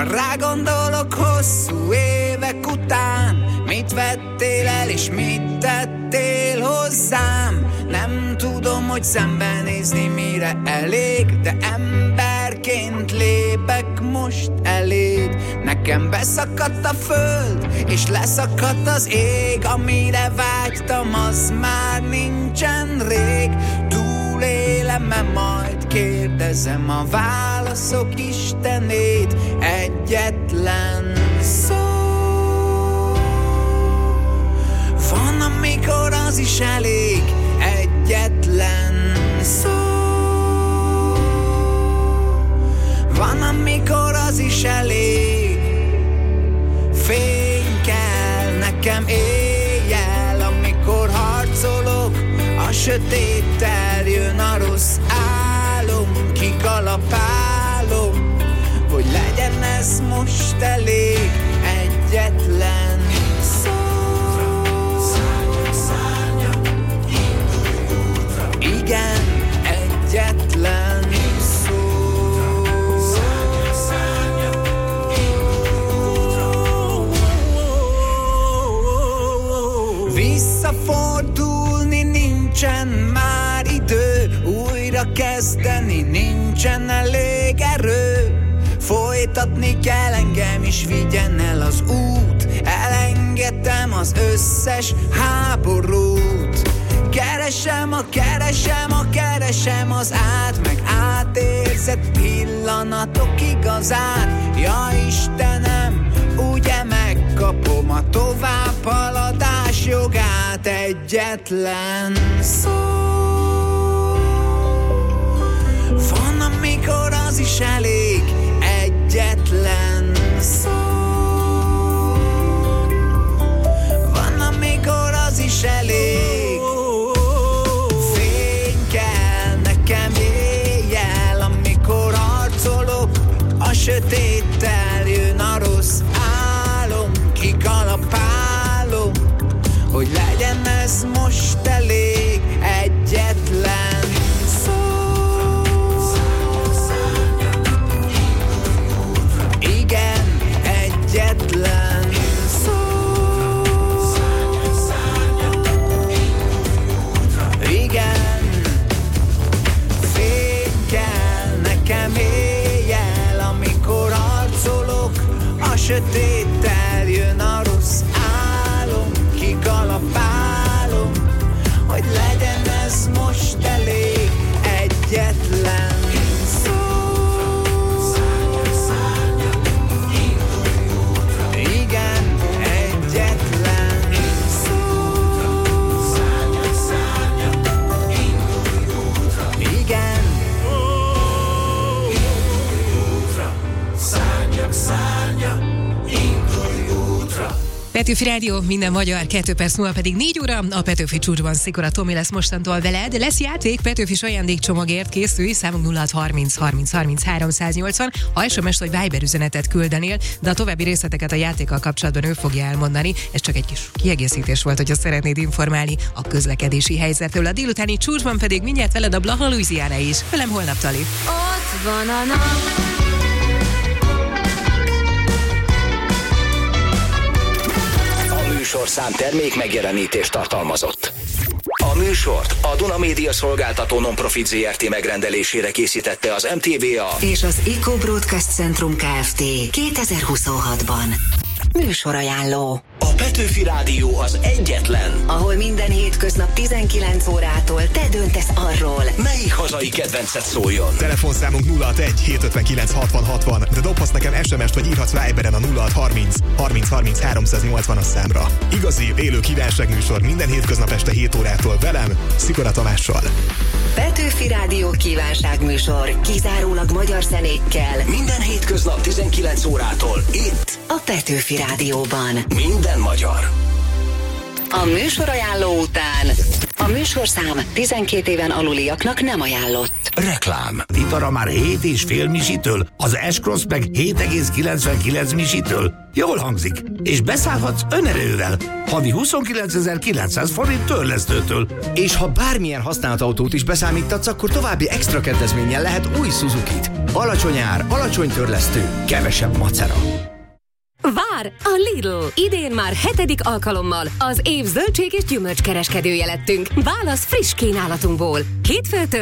Ha rágondolok hosszú évek után, mit vettél el és mit tettél hozzám, nem tudom, hogy szembenézni mire elég, de emberként lépek most eléd. Nekem beszakadt a föld, és leszakadt az ég, amire vágytam, az már nincsen rég. Túlélem-e majd, kérdezem a válaszok istenét, egyetlen szó. Van, amikor az is elég, egyetlen szó. Van, amikor az is elég, fény kell nekem éjjel, amikor harcolok, a sötéttel jön a rossz álom, kikalapálom, hogy legyen ez most elég, egyetlen szó. Igen, egyetlen szó. Visszafordulni nincsen már idő, újra kezdeni nincsen elég erő. Folytatni kell, engem is vigyen el az út, elengedtem az összes háborút. Keresem, a keresem, a keresem az át, meg átérzett pillanatok igazát. Ja Istenem, ugye megkapom a továbbhaladás jogát, egyetlen szó. Van, amikor az is elég, egyetlen szó. Van, amikor az is elég, sötéttel jön a rossz álom, kikalapálom, hogy legyen ez most elég, egyetlen szó. Igen, egyetlen szó. Igen, fény kell nekem éjjel, amikor harcolok, a sötéttel jön a rossz álom, kikalapálom, hogy legyen ez most elég, egyetlen szó. Igen, egyetlen szó. Igen. Petőfi Rádió, minden magyar, kettő perc múlva pedig négy óra, a Petőfi csúcsban Szikora Tomi lesz mostantól veled. Lesz játék, Petőfis ajándékcsomagért készülj, számunk nulla hat harminc harminc harminc háromszáznyolcvan, ha es em es vagy Viber üzenetet küldenél, de a további részleteket a játékkal kapcsolatban ő fogja elmondani. Ez csak egy kis kiegészítés volt, hogyha szeretnéd informálni a közlekedési helyzetről. A délutáni csúcsban pedig mindjárt veled a Blaha Louisiana is. Velem holnap, Tali. Ott van a nap. Műsorszám termék megjelenítést tartalmazott. A műsort a Duna Média Szolgáltató Non-Profit zé er té megrendelésére készítette az em té vé á és az Eco Broadcast Centrum Kft. kétezer-huszonhatban. Műsorajánló. A Petőfi Rádió az egyetlen, ahol minden hétköznap tizenkilenc órától te döntesz arról, melyik hazai kedvencet szóljon. Telefonszámunk nulla hatvanegy hétszázötvenkilenc hatvan hatvan, de dobhatsz nekem es em est vagy írhatsz Viberen a nulla hat harminc harminc harminc háromszáznyolcvanas számra. Igazi, élő kívánságműsor minden hétköznap este hét órától velem, Szikora Tamással. Petőfi Rádió kívánságműsor, kizárólag magyar zenékkel. Minden hétköznap tizenkilenc órától itt a Petőfi Rádióban. Minden magyar. A műsorajánló után A műsorszám tizenkét éven aluliaknak nem ajánlott. Reklám. Itara már hét és fél misitől, az S-Cross meg hét egész kilencvenkilenc misitől. Jól hangzik. És beszállhatsz önerővel. Havi huszonkilencezer-kilencszáz forint törlesztőtől. És ha bármilyen használt autót is beszámítatsz, akkor további extra kedvezménnyel lehet új Suzukit. Alacsony ár, alacsony törlesztő, kevesebb macera. Vár! A Lidl! Idén már hetedik alkalommal az év zöldség és gyümölcs kereskedője lettünk. Válasz friss kínálatunkból. Hétfőtől